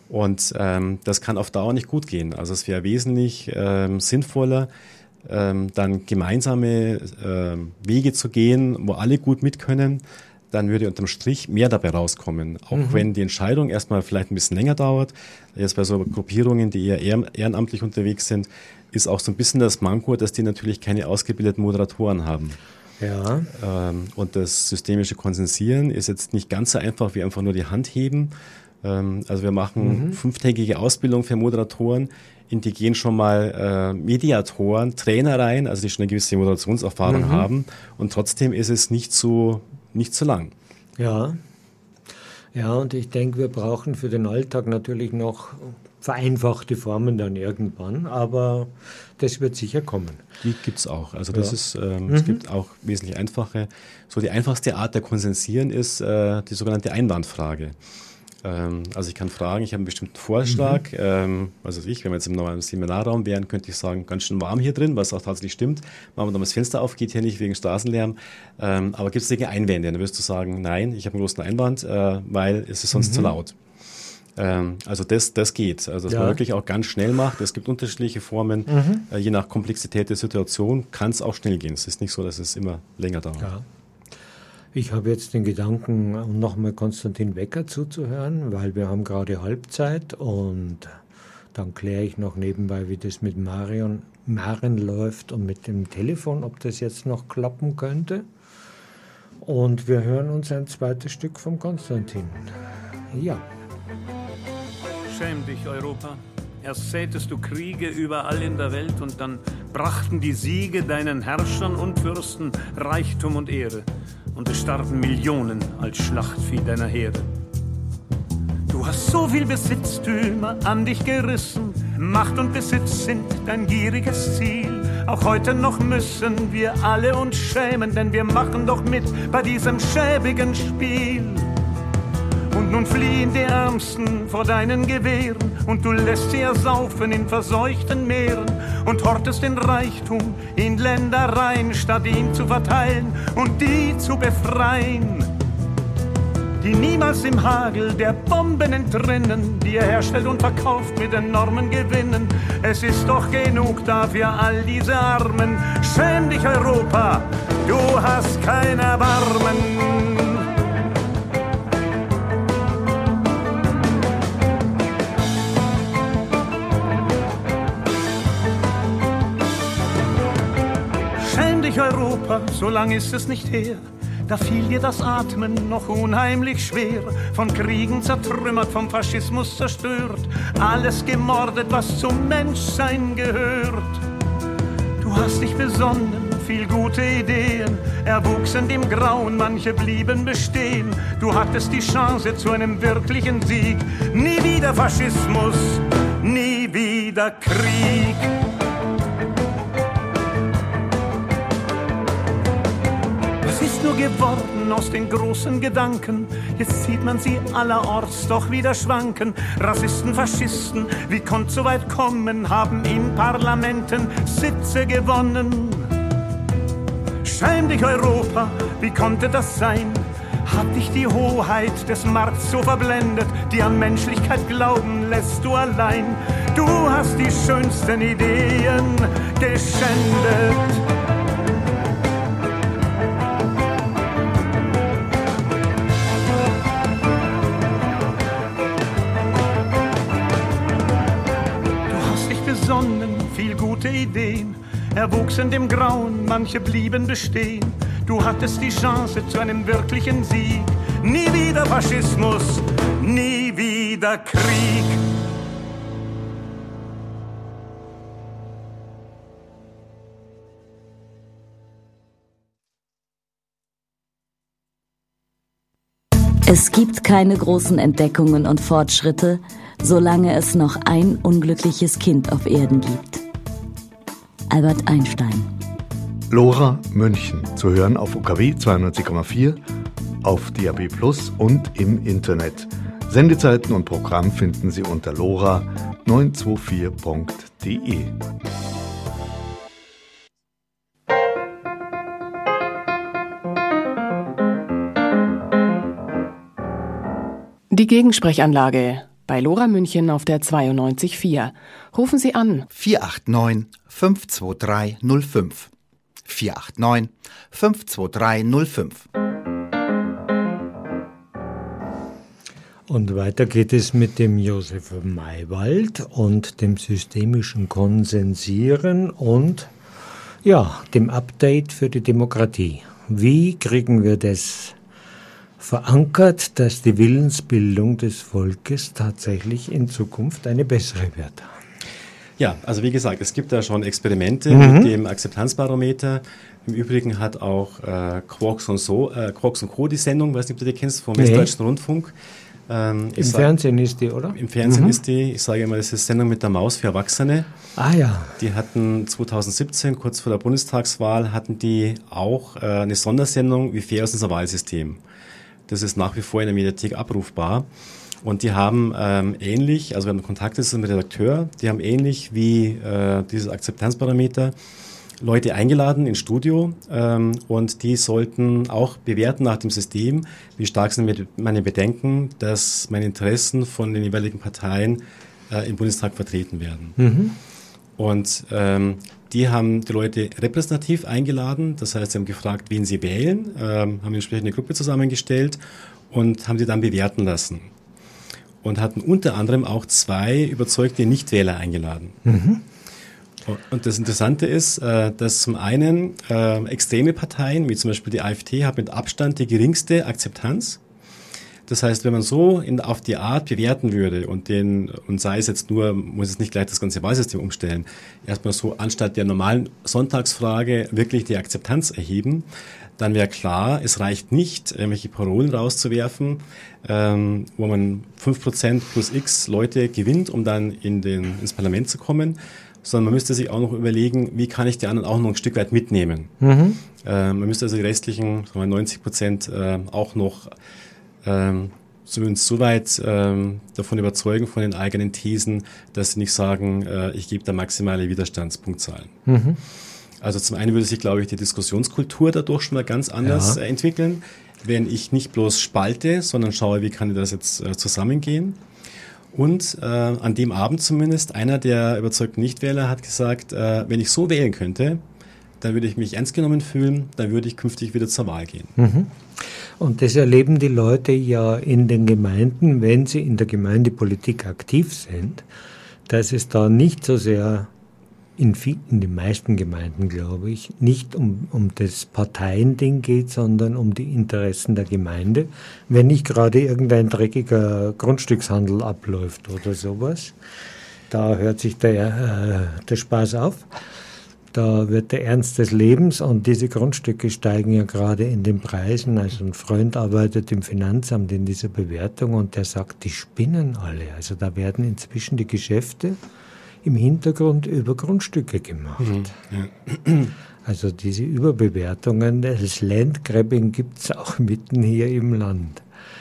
[SPEAKER 4] Und ähm, das kann auf Dauer nicht gut gehen. Also es wäre wesentlich ähm, sinnvoller, ähm, dann gemeinsame ähm, Wege zu gehen, wo alle gut mit können. Dann würde unterm Strich mehr dabei rauskommen. Auch mhm. wenn die Entscheidung erstmal vielleicht ein bisschen länger dauert. Jetzt bei so Gruppierungen, die eher ehrenamtlich unterwegs sind, ist auch so ein bisschen das Manko, dass die natürlich keine ausgebildeten Moderatoren haben.
[SPEAKER 3] Ja.
[SPEAKER 4] Ähm, und das systemische Konsensieren ist jetzt nicht ganz so einfach wie einfach nur die Hand heben. Ähm, also wir machen mhm. fünftägige Ausbildung für Moderatoren, in die gehen schon mal äh, Mediatoren, Trainer rein, also die schon eine gewisse Moderationserfahrung mhm. haben. Und trotzdem ist es nicht so, nicht so lang.
[SPEAKER 3] Ja. Ja, und ich denke, wir brauchen für den Alltag natürlich noch vereinfachte Formen dann irgendwann, aber das wird sicher kommen.
[SPEAKER 4] Die gibt es auch. Also das
[SPEAKER 3] ja.
[SPEAKER 4] ist, ähm,
[SPEAKER 3] mhm.
[SPEAKER 4] es gibt auch wesentlich einfache. So die einfachste Art der Konsensieren ist äh, die sogenannte Einwandfrage. Ähm, also ich kann fragen, ich habe einen bestimmten Vorschlag. Mhm. Ähm, also ich, wenn wir jetzt im normalen Seminarraum wären, könnte ich sagen, ganz schön warm hier drin, was auch tatsächlich stimmt. Machen wir dann das Fenster auf, geht hier nicht wegen Straßenlärm. Ähm, aber gibt es dagegen Einwände? Dann wirst du sagen, nein, ich habe einen großen Einwand, äh, weil es ist sonst mhm. zu laut. Also das, das geht, also dass ja. man wirklich auch ganz schnell macht. Es gibt unterschiedliche Formen, mhm. je nach Komplexität der Situation kann es auch schnell gehen. Es ist nicht so, dass es immer länger dauert.
[SPEAKER 3] Ja. Ich habe jetzt den Gedanken, um nochmal Konstantin Wecker zuzuhören, weil wir haben gerade Halbzeit und dann kläre ich noch nebenbei, wie das mit Marion, Maren läuft und mit dem Telefon, ob das jetzt noch klappen könnte. Und wir hören uns ein zweites Stück vom Konstantin. Ja.
[SPEAKER 5] Schäm dich, Europa. Erst sätest du Kriege überall in der Welt und dann brachten die Siege deinen Herrschern und Fürsten Reichtum und Ehre. Und es starben Millionen als Schlachtvieh deiner Herde. Du hast so viel Besitztümer an dich gerissen. Macht und Besitz sind dein gieriges Ziel. Auch heute noch müssen wir alle uns schämen, denn wir machen doch mit bei diesem schäbigen Spiel. Und nun fliehen die Ärmsten vor deinen Gewehren und du lässt sie ersaufen in verseuchten Meeren und hortest den Reichtum in Ländereien, statt ihn zu verteilen und die zu befreien, die niemals im Hagel der Bomben entrinnen, die er herstellt und verkauft mit enormen Gewinnen. Es ist doch genug da für all diese Armen. Schäm dich, Europa, du hast kein Erbarmen. Europa, so lang ist es nicht her, da fiel dir das Atmen noch unheimlich schwer, von Kriegen zertrümmert, vom Faschismus zerstört, alles gemordet, was zum Menschsein gehört. Du hast dich besonnen, viel gute Ideen, erwuchsen dem Grauen, manche blieben bestehen. Du hattest die Chance zu einem wirklichen Sieg, nie wieder Faschismus, nie wieder Krieg. Nur geworden aus den großen Gedanken, jetzt sieht man sie allerorts doch wieder schwanken. Rassisten, Faschisten, wie konnte so weit kommen, haben in Parlamenten Sitze gewonnen. Schäm dich, Europa, wie konnte das sein? Hat dich die Hoheit des Markts so verblendet, die an Menschlichkeit glauben lässt du allein. Du hast die schönsten Ideen geschändet. Viel gute Ideen erwuchsen dem Grauen, manche blieben bestehen. Du hattest die Chance zu einem wirklichen Sieg. Nie wieder Faschismus, nie wieder Krieg.
[SPEAKER 6] Es gibt keine großen Entdeckungen und Fortschritte, solange es noch ein unglückliches Kind auf Erden gibt. Albert Einstein.
[SPEAKER 7] Lora München, zu hören auf U K W zweiundneunzig Komma vier, auf D A B Plus und im Internet. Sendezeiten und Programm finden Sie unter lora neun zwei vier punkt de.
[SPEAKER 1] Die Gegensprechanlage. bei Lora München auf der zweiundneunzig Komma vier. Rufen Sie an
[SPEAKER 2] vier acht neun, fünf zwei drei null fünf. vier acht neun, fünf zwei drei null fünf.
[SPEAKER 3] Und weiter geht es mit dem Josef Maywald und dem systemischen Konsensieren und ja, dem Update für die Demokratie. Wie kriegen wir das verankert, dass die Willensbildung des Volkes tatsächlich in Zukunft eine bessere wird?
[SPEAKER 4] Ja, also wie gesagt, es gibt da schon Experimente
[SPEAKER 3] Mhm.
[SPEAKER 4] mit dem Akzeptanzbarometer. Im Übrigen hat auch äh, Quarks und so, äh, Quarks und Co. die Sendung, weiß nicht, ob du die kennst, vom
[SPEAKER 3] Nee.
[SPEAKER 4] Westdeutschen Rundfunk. Ähm,
[SPEAKER 3] Im
[SPEAKER 4] ich sag-
[SPEAKER 3] Fernsehen ist die, oder?
[SPEAKER 4] Im Fernsehen
[SPEAKER 3] Mhm.
[SPEAKER 4] ist die, ich sage immer, das ist Sendung mit der Maus für Erwachsene.
[SPEAKER 3] Ah ja.
[SPEAKER 4] Die hatten zweitausendsiebzehn, kurz vor der Bundestagswahl, hatten die auch äh, eine Sondersendung, wie fair ist unser Wahlsystem. Das ist nach wie vor in der Mediathek abrufbar. Und die haben ähm, ähnlich, also wir haben Kontakt mit dem Redakteur, die haben ähnlich wie äh, dieses Akzeptanzbarometer Leute eingeladen ins Studio ähm, und die sollten auch bewerten nach dem System, wie stark sind meine Bedenken, dass meine Interessen von den jeweiligen Parteien äh, im Bundestag vertreten werden.
[SPEAKER 3] Mhm.
[SPEAKER 4] Und ähm, die haben die Leute repräsentativ eingeladen, das heißt, sie haben gefragt, wen sie wählen, ähm, haben entsprechend eine Gruppe zusammengestellt und haben sie dann bewerten lassen. Und hatten unter anderem auch zwei überzeugte Nichtwähler eingeladen.
[SPEAKER 3] Mhm.
[SPEAKER 4] Und das Interessante ist, äh, dass zum einen äh, extreme Parteien, wie zum Beispiel die AfD, haben mit Abstand die geringste Akzeptanz. Das heißt, wenn man so in, auf die Art bewerten würde und den, und sei es jetzt nur, muss es nicht gleich das ganze Wahlsystem umstellen, erstmal so anstatt der normalen Sonntagsfrage wirklich die Akzeptanz erheben, dann wäre klar, es reicht nicht, irgendwelche Parolen rauszuwerfen, ähm, wo man fünf Prozent plus X Leute gewinnt, um dann in den, ins Parlament zu kommen, sondern man müsste sich auch noch überlegen, wie kann ich die anderen auch noch ein Stück weit mitnehmen.
[SPEAKER 3] Mhm.
[SPEAKER 4] Äh, man müsste also die restlichen sagen wir, neunzig Prozent äh, auch noch ähm, zumindest so weit ähm, davon überzeugen, von den eigenen Thesen, dass sie nicht sagen, äh, ich gebe da maximale Widerstandspunktzahlen.
[SPEAKER 3] Mhm.
[SPEAKER 4] Also zum einen würde sich, glaube ich, die Diskussionskultur dadurch schon mal ganz anders
[SPEAKER 3] Ja.
[SPEAKER 4] äh, entwickeln, wenn ich nicht bloß spalte, sondern schaue, wie kann das jetzt äh, zusammengehen. Und äh, an dem Abend zumindest, einer der überzeugten Nichtwähler hat gesagt, äh, wenn ich so wählen könnte, dann würde ich mich ernst genommen fühlen, dann würde ich künftig wieder zur Wahl gehen.
[SPEAKER 3] Mhm. Und das erleben die Leute ja in den Gemeinden, wenn sie in der Gemeindepolitik aktiv sind, dass es da nicht so sehr in, viel, in den meisten Gemeinden, glaube ich, nicht um, um das Parteiending geht, sondern um die Interessen der Gemeinde. Wenn nicht gerade irgendein dreckiger Grundstückshandel abläuft oder sowas, da hört sich der, äh, der Spaß auf. Da wird der Ernst des Lebens und diese Grundstücke steigen ja gerade in den Preisen. Also ein Freund arbeitet im Finanzamt in dieser Bewertung und der sagt, die spinnen alle. Also da werden inzwischen die Geschäfte im Hintergrund über Grundstücke gemacht.
[SPEAKER 4] Mhm, ja.
[SPEAKER 3] Also diese Überbewertungen, das Landgrabbing gibt es auch mitten hier im Land.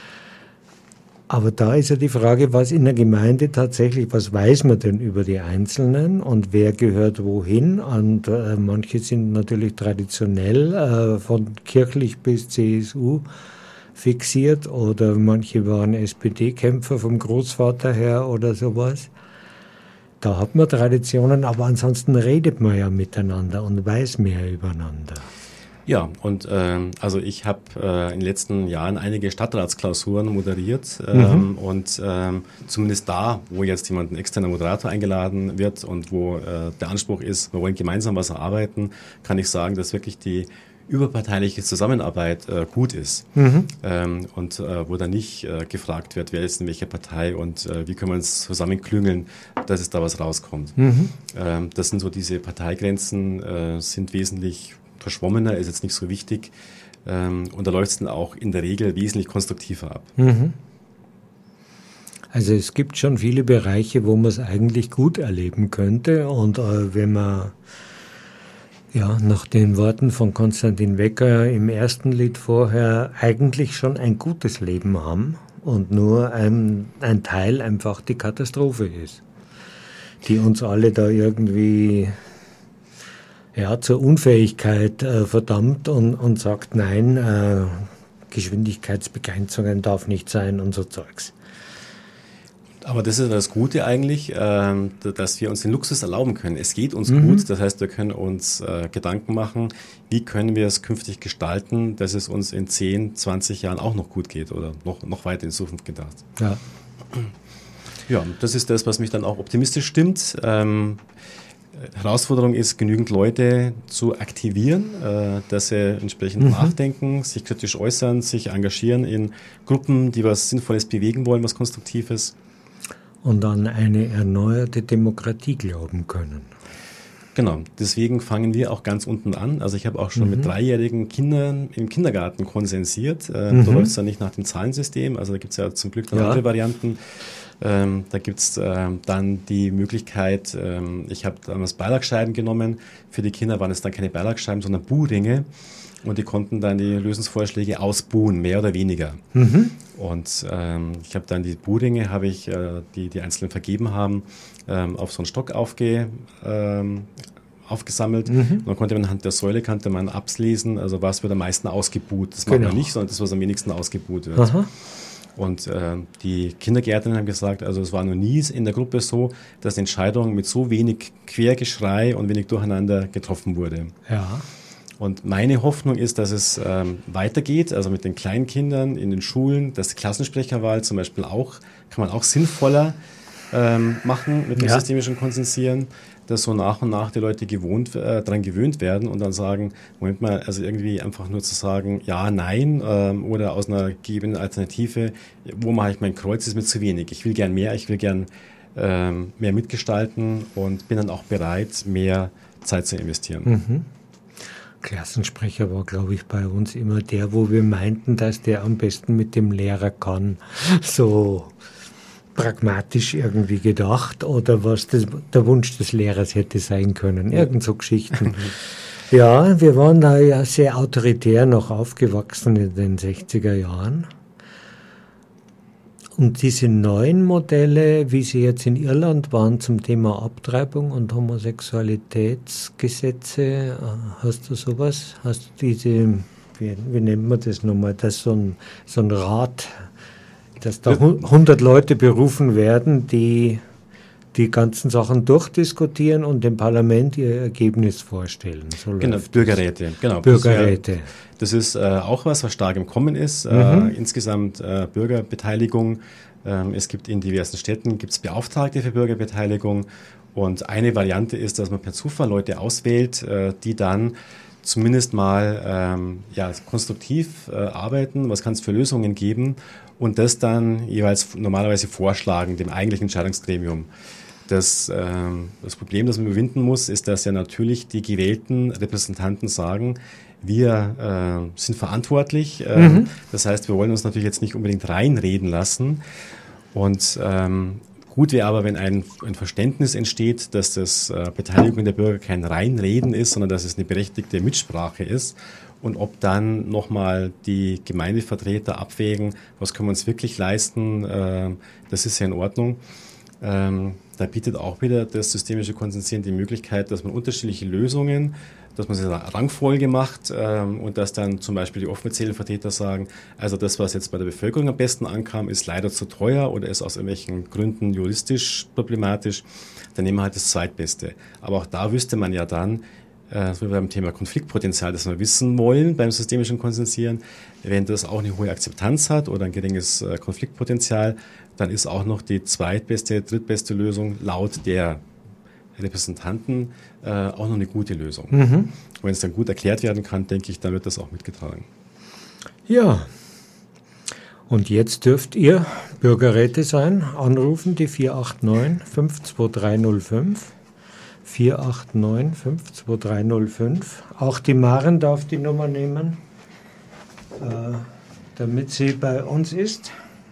[SPEAKER 3] Aber da ist ja die Frage, was in der Gemeinde tatsächlich, was weiß man denn über die Einzelnen und wer gehört wohin? Und äh, manche sind natürlich traditionell äh, von kirchlich bis C S U fixiert oder manche waren S P D-Kämpfer vom Großvater her oder sowas. Da hat man Traditionen, aber ansonsten redet man ja miteinander und weiß mehr übereinander.
[SPEAKER 4] Ja, und ähm, also ich habe äh, in den letzten Jahren einige Stadtratsklausuren moderiert ähm, mhm. und ähm, zumindest da, wo jetzt jemand ein externer Moderator eingeladen wird und wo äh, der Anspruch ist, wir wollen gemeinsam was erarbeiten, kann ich sagen, dass wirklich die überparteiliche Zusammenarbeit äh, gut ist
[SPEAKER 3] Mhm.
[SPEAKER 4] ähm, und äh, wo da nicht äh, gefragt wird, wer ist in welcher Partei und äh, wie können wir uns zusammenklüngeln, dass es da was rauskommt.
[SPEAKER 3] Mhm.
[SPEAKER 4] Ähm, das sind so diese Parteigrenzen, äh, sind wesentlich verschwommener, ist jetzt nicht so wichtig ähm, und da läuft es dann auch in der Regel wesentlich konstruktiver ab.
[SPEAKER 3] Mhm. Also es gibt schon viele Bereiche, wo man es eigentlich gut erleben könnte und äh, wenn man ja, nach den Worten von Konstantin Wecker im ersten Lied vorher eigentlich schon ein gutes Leben haben und nur ein, ein Teil einfach die Katastrophe ist, die uns alle da irgendwie ja, zur Unfähigkeit äh, verdammt und, und sagt, nein, äh, Geschwindigkeitsbegrenzungen darf nicht sein und so Zeugs.
[SPEAKER 4] Aber das ist das Gute eigentlich, äh, dass wir uns den Luxus erlauben können. Es geht uns mhm. gut, das heißt, wir können uns äh, Gedanken machen, wie können wir es künftig gestalten, dass es uns in zehn, zwanzig Jahren auch noch gut geht oder noch, noch weiter in Zukunft gedacht.
[SPEAKER 3] Ja.
[SPEAKER 4] Ja, das ist das, was mich dann auch optimistisch stimmt. Ähm, Herausforderung ist, genügend Leute zu aktivieren, äh, dass sie entsprechend mhm. nachdenken, sich kritisch äußern, sich engagieren in Gruppen, die was Sinnvolles bewegen wollen, was Konstruktives.
[SPEAKER 3] Und an eine erneuerte Demokratie glauben können.
[SPEAKER 4] Genau, deswegen fangen wir auch ganz unten an. Also ich habe auch schon mhm. mit dreijährigen Kindern im Kindergarten konsensiert. Äh, mhm. Da läuft es dann nicht nach dem Zahlensystem, also da gibt es ja zum Glück dann ja. andere Varianten. Ähm, da gibt es ähm, dann die Möglichkeit, ähm, ich habe damals Beilagescheiben genommen. Für die Kinder waren es dann keine Beilagescheiben, sondern Buhringe. Und die konnten dann die Lösungsvorschläge ausbuhen, mehr oder weniger. Mhm. Und ähm, ich habe dann die Buhringe, habe ich, äh, die die Einzelnen vergeben haben, ähm, auf so einen Stock aufge, ähm, aufgesammelt. Mhm. Und dann konnte man anhand der Säule konnte man ablesen, also was wird am meisten ausgebuht. Das genau. macht man nicht, sondern das, was am wenigsten ausgebuht wird. Aha. Und äh, die Kindergärtnerinnen haben gesagt, also es war noch nie in der Gruppe so, dass eine Entscheidung mit so wenig Quergeschrei und wenig Durcheinander getroffen wurde.
[SPEAKER 3] Ja.
[SPEAKER 4] Und meine Hoffnung ist, dass es ähm, weitergeht, also mit den kleinen Kindern in den Schulen, dass die Klassensprecherwahl zum Beispiel auch, kann man auch sinnvoller ähm, machen mit dem ja. systemischen Konsensieren, dass so nach und nach die Leute gewohnt, äh, daran gewöhnt werden und dann sagen, Moment mal, also irgendwie einfach nur zu sagen, ja, nein, ähm, oder aus einer gegebenen Alternative, wo mache ich mein Kreuz, ist mir zu wenig. Ich will gern mehr, ich will gern ähm, mehr mitgestalten und bin dann auch bereit, mehr Zeit zu investieren.
[SPEAKER 3] Mhm. Klassensprecher war, glaube ich, bei uns immer der, wo wir meinten, dass der am besten mit dem Lehrer kann. So pragmatisch irgendwie gedacht oder was das, der Wunsch des Lehrers hätte sein können. Irgend so Geschichten. Ja, wir waren da ja sehr autoritär noch aufgewachsen in den sechziger Jahren. Und diese neuen Modelle, wie sie jetzt in Irland waren zum Thema Abtreibung und Homosexualitätsgesetze, hast du sowas? Hast du diese, wie, wie nennt man das nochmal, dass so ein, so ein Rat, dass da hundert Leute berufen werden, die die ganzen Sachen durchdiskutieren und dem Parlament ihr Ergebnis vorstellen. So
[SPEAKER 4] genau, Bürgerräte. Genau,
[SPEAKER 3] Bürgerräte.
[SPEAKER 4] Das ist äh, auch was, was stark im Kommen ist. Mhm. Äh, insgesamt äh, Bürgerbeteiligung. Ähm, es gibt in diversen Städten gibt's Beauftragte für Bürgerbeteiligung. Und eine Variante ist, dass man per Zufall Leute auswählt, äh, die dann zumindest mal ähm, ja, konstruktiv äh, arbeiten, was kann es für Lösungen geben und das dann jeweils normalerweise vorschlagen, dem eigentlichen Entscheidungsgremium. Das, äh, das Problem, das man überwinden muss, ist, dass ja natürlich die gewählten Repräsentanten sagen, wir äh, sind verantwortlich. Äh, mhm. Das heißt, wir wollen uns natürlich jetzt nicht unbedingt reinreden lassen. Und ähm, gut wäre aber, wenn ein, ein Verständnis entsteht, dass das äh, Beteiligung der Bürger kein Reinreden ist, sondern dass es eine berechtigte Mitsprache ist. Und ob dann nochmal die Gemeindevertreter abwägen, was können wir uns wirklich leisten, äh, das ist ja in Ordnung. Ähm, da bietet auch wieder das systemische Konsensieren die Möglichkeit, dass man unterschiedliche Lösungen, dass man sie Rangfolge macht ähm, und dass dann zum Beispiel die offiziellen Vertreter sagen, also das, was jetzt bei der Bevölkerung am besten ankam, ist leider zu teuer oder ist aus irgendwelchen Gründen juristisch problematisch, dann nehmen wir halt das Zweitbeste. Aber auch da wüsste man ja dann, äh, so wie beim Thema Konfliktpotenzial, das wir wissen wollen beim systemischen Konsensieren, wenn das auch eine hohe Akzeptanz hat oder ein geringes äh, Konfliktpotenzial, dann ist auch noch die zweitbeste, drittbeste Lösung laut der Repräsentanten äh, auch noch eine gute Lösung. Mhm. Wenn es dann gut erklärt werden kann, denke ich, dann wird das auch mitgetragen.
[SPEAKER 3] Ja, und jetzt dürft ihr Bürgerräte sein, anrufen die vier acht neun, fünf zwei drei null fünf, vier acht neun, fünf zwei drei null fünf. Auch die Maren darf die Nummer nehmen, äh, damit sie bei uns ist.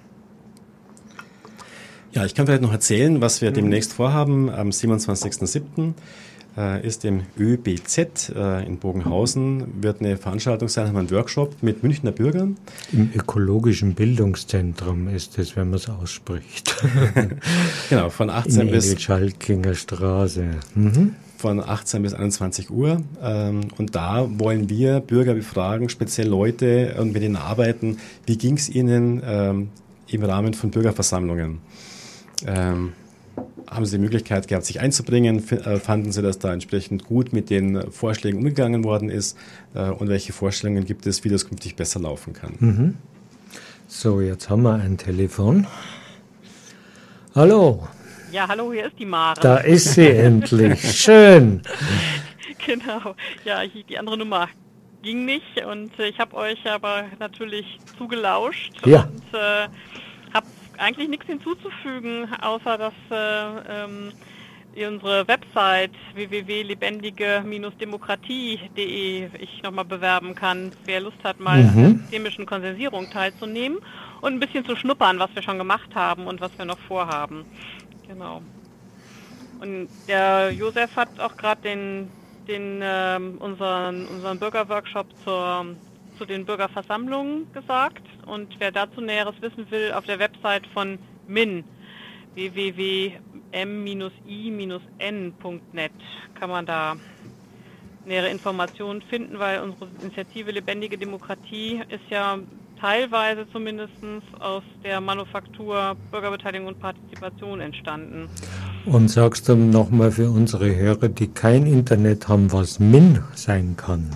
[SPEAKER 4] Ja, ich kann vielleicht noch erzählen, was wir mhm. demnächst vorhaben. Am siebenundzwanzigsten siebten äh, ist im Ö B Z äh, in Bogenhausen, wird eine Veranstaltung sein, haben wir einen Workshop mit Münchner Bürgern.
[SPEAKER 3] Im ökologischen Bildungszentrum ist es, wenn man es ausspricht.
[SPEAKER 4] Genau, von achtzehn
[SPEAKER 3] in
[SPEAKER 4] bis
[SPEAKER 3] Schalkinger Straße. Mhm.
[SPEAKER 4] Von achtzehn bis einundzwanzig Uhr. Ähm, und da wollen wir Bürger befragen, speziell Leute und mit ihnen arbeiten. Wie ging es ihnen ähm, im Rahmen von Bürgerversammlungen? ähm, haben Sie die Möglichkeit gehabt, sich einzubringen? F- äh, fanden Sie, dass da entsprechend gut mit den Vorschlägen umgegangen worden ist? Äh, und welche Vorstellungen gibt es, wie das künftig besser laufen kann?
[SPEAKER 3] Mhm. So, jetzt haben wir ein Telefon. Hallo.
[SPEAKER 8] Ja, hallo, hier ist die Mare.
[SPEAKER 3] Da ist sie endlich. Schön.
[SPEAKER 8] Genau. Ja, ich, die andere Nummer ging nicht und äh, ich habe euch aber natürlich zugelauscht
[SPEAKER 3] Ja.
[SPEAKER 8] und äh, habe eigentlich nichts hinzuzufügen, außer dass äh, ähm, ihr unsere Website w w w punkt lebendige Demokratie punkt de ich nochmal bewerben kann, wer Lust hat, mal
[SPEAKER 3] Mhm.
[SPEAKER 8] an der systemischen Konsensierung teilzunehmen und ein bisschen zu schnuppern, was wir schon gemacht haben und was wir noch vorhaben. Genau. Und der Josef hat auch gerade den, den ähm, unseren, unseren Bürgerworkshop zur, zu den Bürgerversammlungen gesagt. Und wer dazu Näheres wissen will, auf der Website von M I N, w w w punkt m i n punkt net, kann man da nähere Informationen finden, weil unsere Initiative Lebendige Demokratie ist ja teilweise zumindest aus der Manufaktur Bürgerbeteiligung und Partizipation entstanden.
[SPEAKER 3] Und sagst du nochmal für unsere Hörer, die kein Internet haben, was M I N sein kann?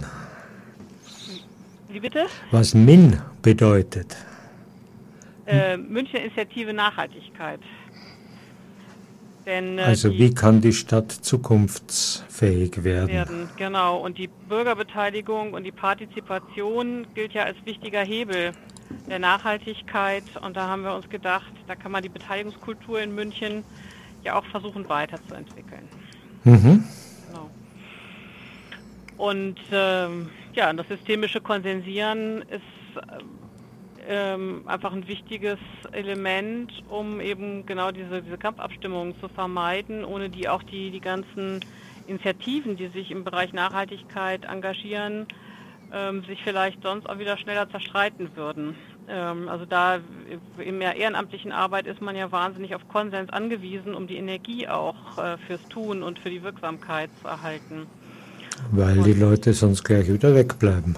[SPEAKER 8] Wie bitte?
[SPEAKER 3] Was M I N bedeutet?
[SPEAKER 8] Äh, Münchner Initiative Nachhaltigkeit. Denn, äh,
[SPEAKER 3] Also
[SPEAKER 8] die
[SPEAKER 3] wie kann die Stadt zukunftsfähig werden?
[SPEAKER 8] werden? Genau, und die Bürgerbeteiligung und die Partizipation gilt ja als wichtiger Hebel der Nachhaltigkeit. Und da haben wir uns gedacht, da kann man die Beteiligungskultur in München ja auch versuchen weiterzuentwickeln.
[SPEAKER 3] Mhm.
[SPEAKER 8] Genau. Und ähm, ja, das systemische Konsensieren ist ähm, einfach ein wichtiges Element, um eben genau diese, diese Kampfabstimmungen zu vermeiden, ohne die auch die, die ganzen Initiativen, die sich im Bereich Nachhaltigkeit engagieren, ähm, sich vielleicht sonst auch wieder schneller zerstreiten würden. Ähm, also da in der ehrenamtlichen Arbeit ist man ja wahnsinnig auf Konsens angewiesen, um die Energie auch äh, fürs Tun und für die Wirksamkeit zu erhalten.
[SPEAKER 3] Weil die Leute sonst gleich wieder wegbleiben.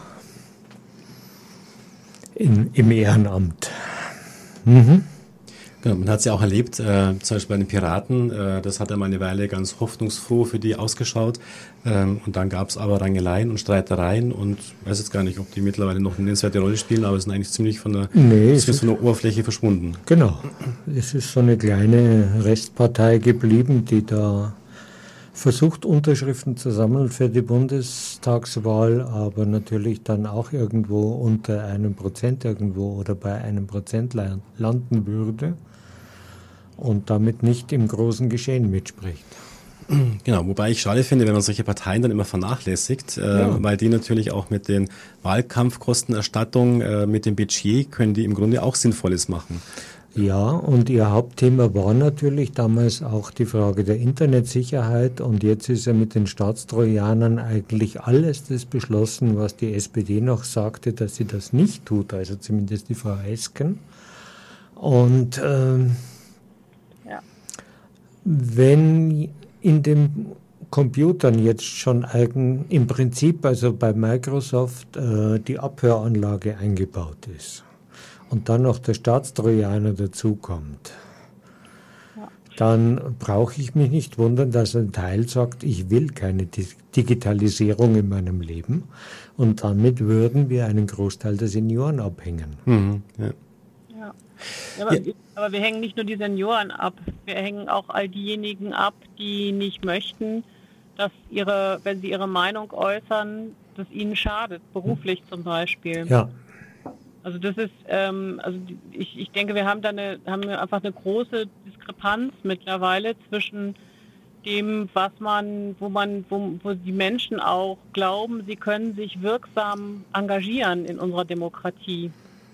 [SPEAKER 3] In, Im Ehrenamt. Mhm.
[SPEAKER 4] Genau, man hat es ja auch erlebt, äh, zum Beispiel bei den Piraten, äh, das hat ja mal eine Weile ganz hoffnungsfroh für die ausgeschaut. Ähm, und dann gab es aber Rangeleien und Streitereien und ich weiß jetzt gar nicht, ob die mittlerweile noch eine nennenswerte Rolle spielen, aber sind eigentlich ziemlich von der,
[SPEAKER 3] Nee,
[SPEAKER 4] ist von der Oberfläche verschwunden.
[SPEAKER 3] Genau. Es ist so eine kleine Restpartei geblieben, die da versucht, Unterschriften zu sammeln für die Bundestagswahl, aber natürlich dann auch irgendwo unter einem Prozent irgendwo oder bei einem Prozent landen würde und damit nicht im großen Geschehen mitspricht.
[SPEAKER 4] Genau, wobei ich schade finde, wenn man solche Parteien dann immer vernachlässigt, äh,
[SPEAKER 3] Ja.
[SPEAKER 4] weil die natürlich auch mit den Wahlkampfkostenerstattungen, äh, mit dem Budget, können die im Grunde auch Sinnvolles machen.
[SPEAKER 3] Ja, und ihr Hauptthema war natürlich damals auch die Frage der Internetsicherheit und jetzt ist ja mit den Staatstrojanern eigentlich alles das beschlossen, was die S P D noch sagte, dass sie das nicht tut, also zumindest die Frau Esken. Und ähm,
[SPEAKER 8] Ja.
[SPEAKER 3] wenn in den Computern jetzt schon eigen, im Prinzip, also bei Microsoft, äh, die Abhöranlage eingebaut ist, und dann noch der Staatstrojaner dazukommt,
[SPEAKER 8] Ja.
[SPEAKER 3] dann brauche ich mich nicht wundern, dass ein Teil sagt, ich will keine Di- Digitalisierung in meinem Leben. Und damit würden wir einen Großteil der Senioren abhängen.
[SPEAKER 4] Mhm, ja.
[SPEAKER 8] Ja. Ja, aber, aber wir hängen nicht nur die Senioren ab, wir hängen auch all diejenigen ab, die nicht möchten, dass ihre, wenn sie ihre Meinung äußern, das ihnen schadet, beruflich zum Beispiel.
[SPEAKER 3] Ja,
[SPEAKER 8] Also das ist, ähm, also die- ich, ich denke, wir haben da eine, haben wir einfach eine große Diskrepanz mittlerweile zwischen dem, was man, wo man, wo, wo die Menschen auch glauben, sie können sich wirksam engagieren in unserer Demokratie.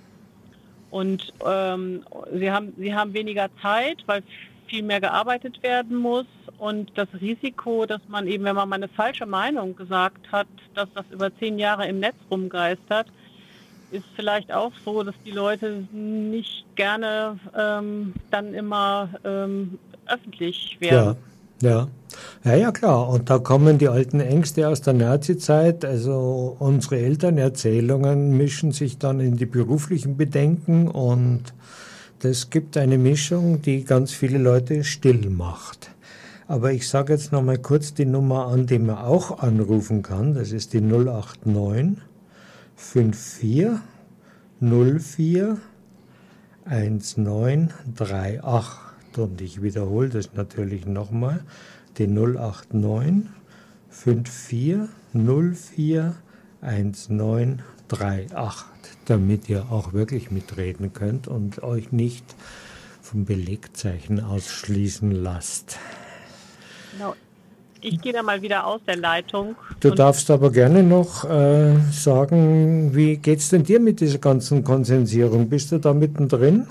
[SPEAKER 8] Und ähm, sie haben, sie haben weniger Zeit, weil viel mehr gearbeitet werden muss. Und das Risiko, dass man eben, wenn man mal eine falsche Meinung gesagt hat, dass das über zehn Jahre im Netz rumgeistert, ist vielleicht auch so, dass die Leute nicht gerne ähm, dann immer ähm, öffentlich werden.
[SPEAKER 3] ja, ja. Ja, ja, klar. Und da kommen die alten Ängste aus der Nazi-Zeit. Also unsere Elternerzählungen mischen sich dann in die beruflichen Bedenken und das gibt eine Mischung, die ganz viele Leute still macht. Aber ich sage jetzt noch mal kurz die Nummer an, die man auch anrufen kann. Das ist die null acht neun fünf vier null vier eins neun drei acht. Und ich wiederhole das natürlich nochmal. Die null acht neun fünf vier null vier eins neun drei acht, damit ihr auch wirklich mitreden könnt und euch nicht vom Belegzeichen ausschließen lasst.
[SPEAKER 8] Genau. Ich gehe da mal wieder aus der Leitung.
[SPEAKER 3] Du darfst aber gerne noch äh, sagen, wie geht's denn dir mit dieser ganzen Konsensierung? Bist du da mittendrin?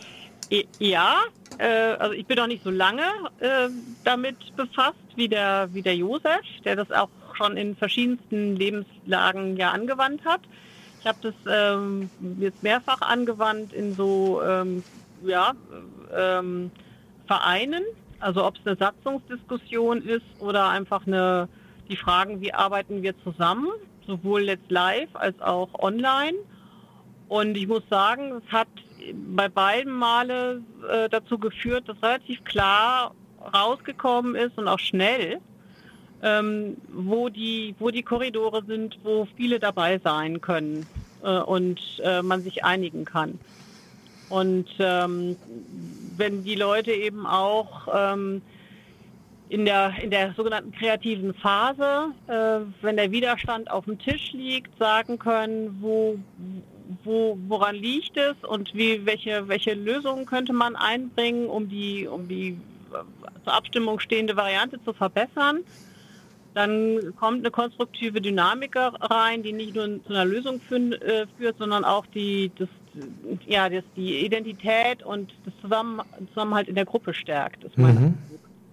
[SPEAKER 8] Ja, äh, also ich bin noch nicht so lange äh, damit befasst wie der, wie der Josef, der das auch schon in verschiedensten Lebenslagen ja angewandt hat. Ich habe das ähm, jetzt mehrfach angewandt in so ähm, ja, ähm, Vereinen, also ob es eine Satzungsdiskussion ist oder einfach eine, die Fragen, wie arbeiten wir zusammen, sowohl jetzt live als auch online. Und ich muss sagen, es hat bei beiden Male äh, dazu geführt, dass relativ klar rausgekommen ist und auch schnell, ähm, wo die, wo die Korridore sind, wo viele dabei sein können äh, und äh, man sich einigen kann. Und ähm, wenn die Leute eben auch ähm, in der in der sogenannten kreativen Phase, äh, wenn der Widerstand auf dem Tisch liegt, sagen können, wo, wo woran liegt es und wie welche welche Lösungen könnte man einbringen, um die um die äh, zur Abstimmung stehende Variante zu verbessern. Dann kommt eine konstruktive Dynamik rein, die nicht nur zu einer Lösung führen, äh, führt, sondern auch die das ja, das, die Identität und das Zusammen, Zusammenhalt in der Gruppe stärkt. Ist meine
[SPEAKER 3] mhm.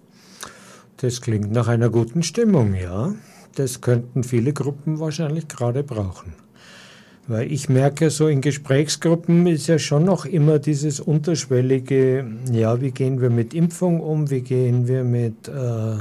[SPEAKER 3] Das klingt nach einer guten Stimmung, ja. Das könnten viele Gruppen wahrscheinlich gerade brauchen. Weil ich merke, so in Gesprächsgruppen ist ja schon noch immer dieses unterschwellige, ja, wie gehen wir mit Impfung um, wie gehen wir mit äh,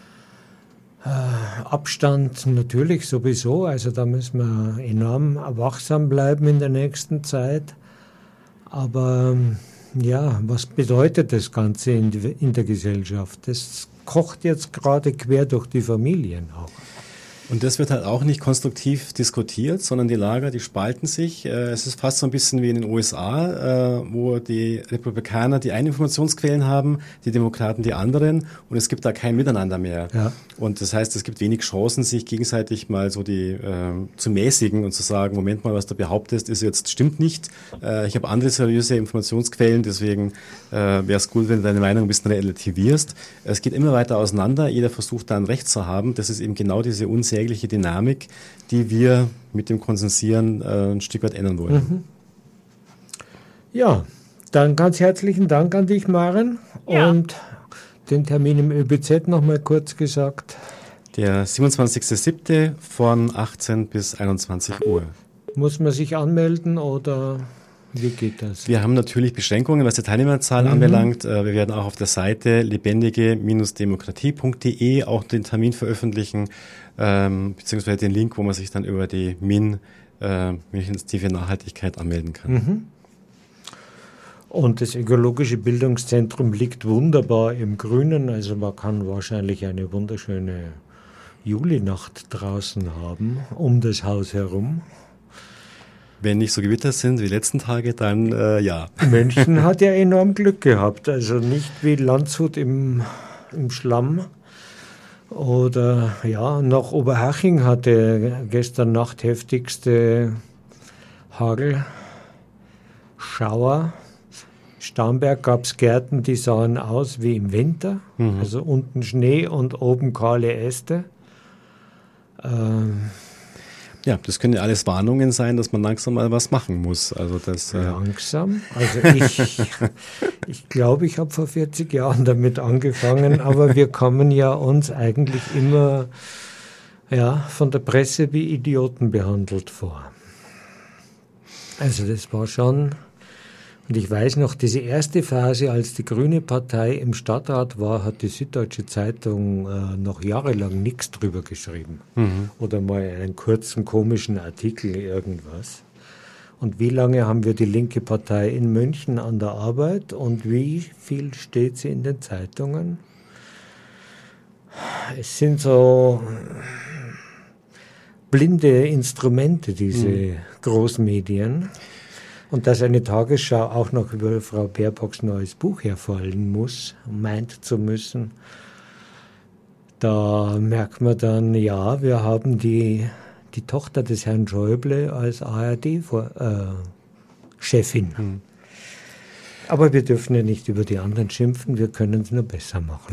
[SPEAKER 3] äh, Abstand natürlich sowieso, also da müssen wir enorm wachsam bleiben in der nächsten Zeit. Aber ja, was bedeutet das Ganze in, in der Gesellschaft? Das kocht jetzt gerade quer durch die Familien auch.
[SPEAKER 4] Und das wird halt auch nicht konstruktiv diskutiert, sondern die Lager, die spalten sich. Es ist fast so ein bisschen wie in den U S A, wo die Republikaner die einen Informationsquellen haben, die Demokraten die anderen, und es gibt da kein Miteinander mehr. Ja. Und das heißt, es gibt wenig Chancen, sich gegenseitig mal so die äh, zu mäßigen und zu sagen, Moment mal, was du behauptest, ist jetzt stimmt nicht. Äh, ich habe andere seriöse Informationsquellen, deswegen äh, wäre es gut, wenn du deine Meinung ein bisschen relativierst. Es geht immer weiter auseinander, jeder versucht dann Recht zu haben. Das ist eben genau diese unsägliche Dynamik, die wir mit dem Konsensieren äh, ein Stück weit ändern wollen.
[SPEAKER 3] Mhm. Ja, dann ganz herzlichen Dank an dich, Maren. Ja. Und den Termin im Ö B Z nochmal kurz gesagt.
[SPEAKER 4] Der siebenundzwanzigster siebte von achtzehn bis einundzwanzig Uhr.
[SPEAKER 3] Muss man sich anmelden oder wie geht das?
[SPEAKER 4] Wir haben natürlich Beschränkungen, was die Teilnehmerzahl mhm. anbelangt. Wir werden auch auf der Seite lebendige Demokratie punkt de auch den Termin veröffentlichen, ähm, beziehungsweise den Link, wo man sich dann über die M I N, äh, München-Institut für Nachhaltigkeit, anmelden kann.
[SPEAKER 3] Mhm. Und das Ökologische Bildungszentrum liegt wunderbar im Grünen, also man kann wahrscheinlich eine wunderschöne Julinacht draußen haben, um das Haus herum.
[SPEAKER 4] Wenn nicht so Gewitter sind wie die letzten Tage, dann äh, ja.
[SPEAKER 3] München hat ja enorm Glück gehabt, also nicht wie Landshut im, im Schlamm. Oder ja, noch Oberhaching hatte gestern Nacht heftigste Hagelschauer. Starnberg gab es Gärten, die sahen aus wie im Winter, mhm. also unten Schnee und oben kahle Äste.
[SPEAKER 4] Ähm, ja, das können ja alles Warnungen sein, dass man langsam mal was machen muss. Also das,
[SPEAKER 3] äh langsam? Also ich ich glaube, ich habe vor vierzig Jahren damit angefangen, aber wir kommen ja uns eigentlich immer ja, von der Presse wie Idioten behandelt vor. Also das war schon... Und ich weiß noch, diese erste Phase, als die Grüne Partei im Stadtrat war, hat die Süddeutsche Zeitung äh, noch jahrelang nichts drüber geschrieben. Mhm. Oder mal einen kurzen, komischen Artikel, irgendwas. Und wie lange haben wir die linke Partei in München an der Arbeit und wie viel steht sie in den Zeitungen? Es sind so blinde Instrumente, diese mhm. Großmedien. Und dass eine Tagesschau auch noch über Frau Baerbocks neues Buch herfallen muss, meint zu müssen, da merkt man dann, ja, wir haben die, die Tochter des Herrn Schäuble als A R D-Chefin. Äh, hm. Aber wir dürfen ja nicht über die anderen schimpfen, wir können es nur besser machen.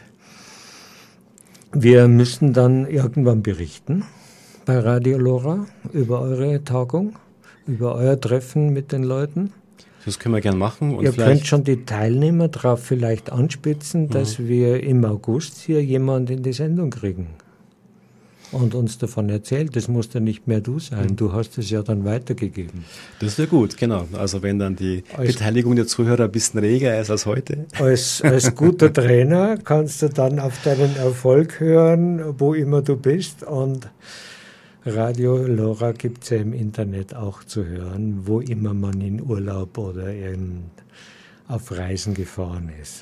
[SPEAKER 3] Wir müssen dann irgendwann berichten bei Radio Lora über eure Tagung, über euer Treffen mit den Leuten.
[SPEAKER 4] Das können wir gerne machen. Und
[SPEAKER 3] ihr könnt schon die Teilnehmer darauf vielleicht anspitzen, dass mhm. wir im August hier jemanden in die Sendung kriegen und uns davon erzählt. Das musst ja nicht mehr du sein. Mhm. Du hast es ja dann weitergegeben.
[SPEAKER 4] Das wäre gut, genau. Also wenn dann die als, Beteiligung der Zuhörer ein bisschen reger ist als heute.
[SPEAKER 3] Als, als guter Trainer kannst du dann auf deinen Erfolg hören, wo immer du bist. Und Radio Lora gibt es ja im Internet auch zu hören, wo immer man in Urlaub oder in, auf Reisen gefahren ist.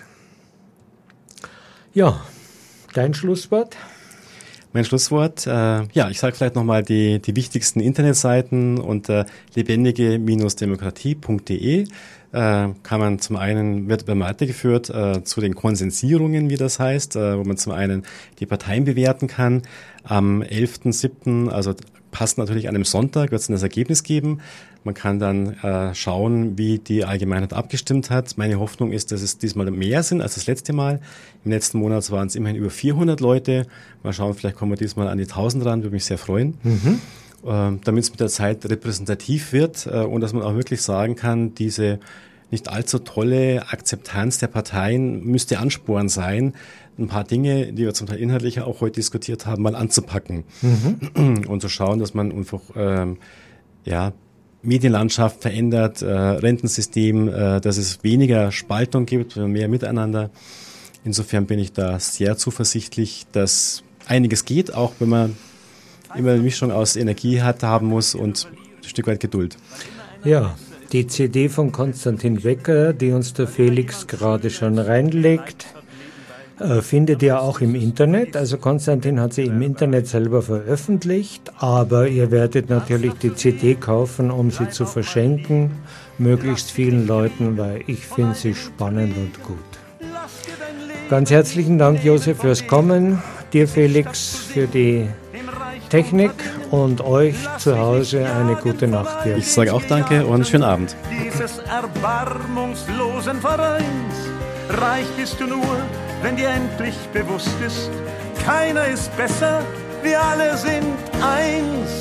[SPEAKER 3] Ja, dein Schlusswort?
[SPEAKER 4] Mein Schlusswort, äh, ja, ich sage vielleicht nochmal die, die wichtigsten Internetseiten unter lebendige Demokratie punkt de. Äh, kann man zum einen, wird beim weitergeführt äh, zu den Konsensierungen, wie das heißt, äh, wo man zum einen die Parteien bewerten kann. Am elften siebten, also passt natürlich an einem Sonntag, wird es dann das Ergebnis geben. Man kann dann äh, schauen, wie die Allgemeinheit abgestimmt hat. Meine Hoffnung ist, dass es diesmal mehr sind als das letzte Mal. Im letzten Monat waren es immerhin über vierhundert Leute. Mal schauen, vielleicht kommen wir diesmal an die tausend ran, würde mich sehr freuen. Mhm. Äh, damit es mit der Zeit repräsentativ wird äh, und dass man auch wirklich sagen kann, diese nicht allzu tolle Akzeptanz der Parteien müsste Ansporn sein, ein paar Dinge, die wir zum Teil inhaltlich auch heute diskutiert haben, mal anzupacken. Mhm. Und zu schauen, dass man einfach ähm, ja, Medienlandschaft verändert, äh, Rentensystem, äh, dass es weniger Spaltung gibt, mehr Miteinander. Insofern bin ich da sehr zuversichtlich, dass einiges geht, auch wenn man immer eine Mischung aus Energie hat, haben muss und ein Stück weit Geduld.
[SPEAKER 3] Ja, die C D von Konstantin Wecker, die uns der Felix gerade schon reinlegt, äh, findet ihr auch im Internet. Also Konstantin hat sie im Internet selber veröffentlicht, aber ihr werdet natürlich die C D kaufen, um sie zu verschenken, möglichst vielen Leuten, weil ich finde sie spannend und gut. Ganz herzlichen Dank, Josef, fürs Kommen, dir, Felix, für die Technik und euch zu Hause eine gute Nacht hier.
[SPEAKER 4] Ich sage auch danke und einen schönen Abend.
[SPEAKER 5] Dieses erbarmungslosen Vereins, reich bist du nur, wenn dir endlich bewusst ist, keiner ist besser, wir alle sind eins.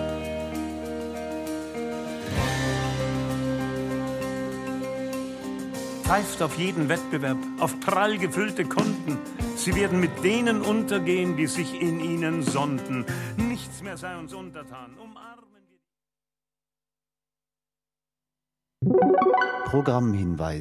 [SPEAKER 5] Pfeift auf jeden Wettbewerb, auf prall gefüllte Konten. Sie werden mit denen untergehen, die sich in ihnen sonden. Nichts mehr sei uns untertan. Umarmen wir.
[SPEAKER 2] Programmhinweis.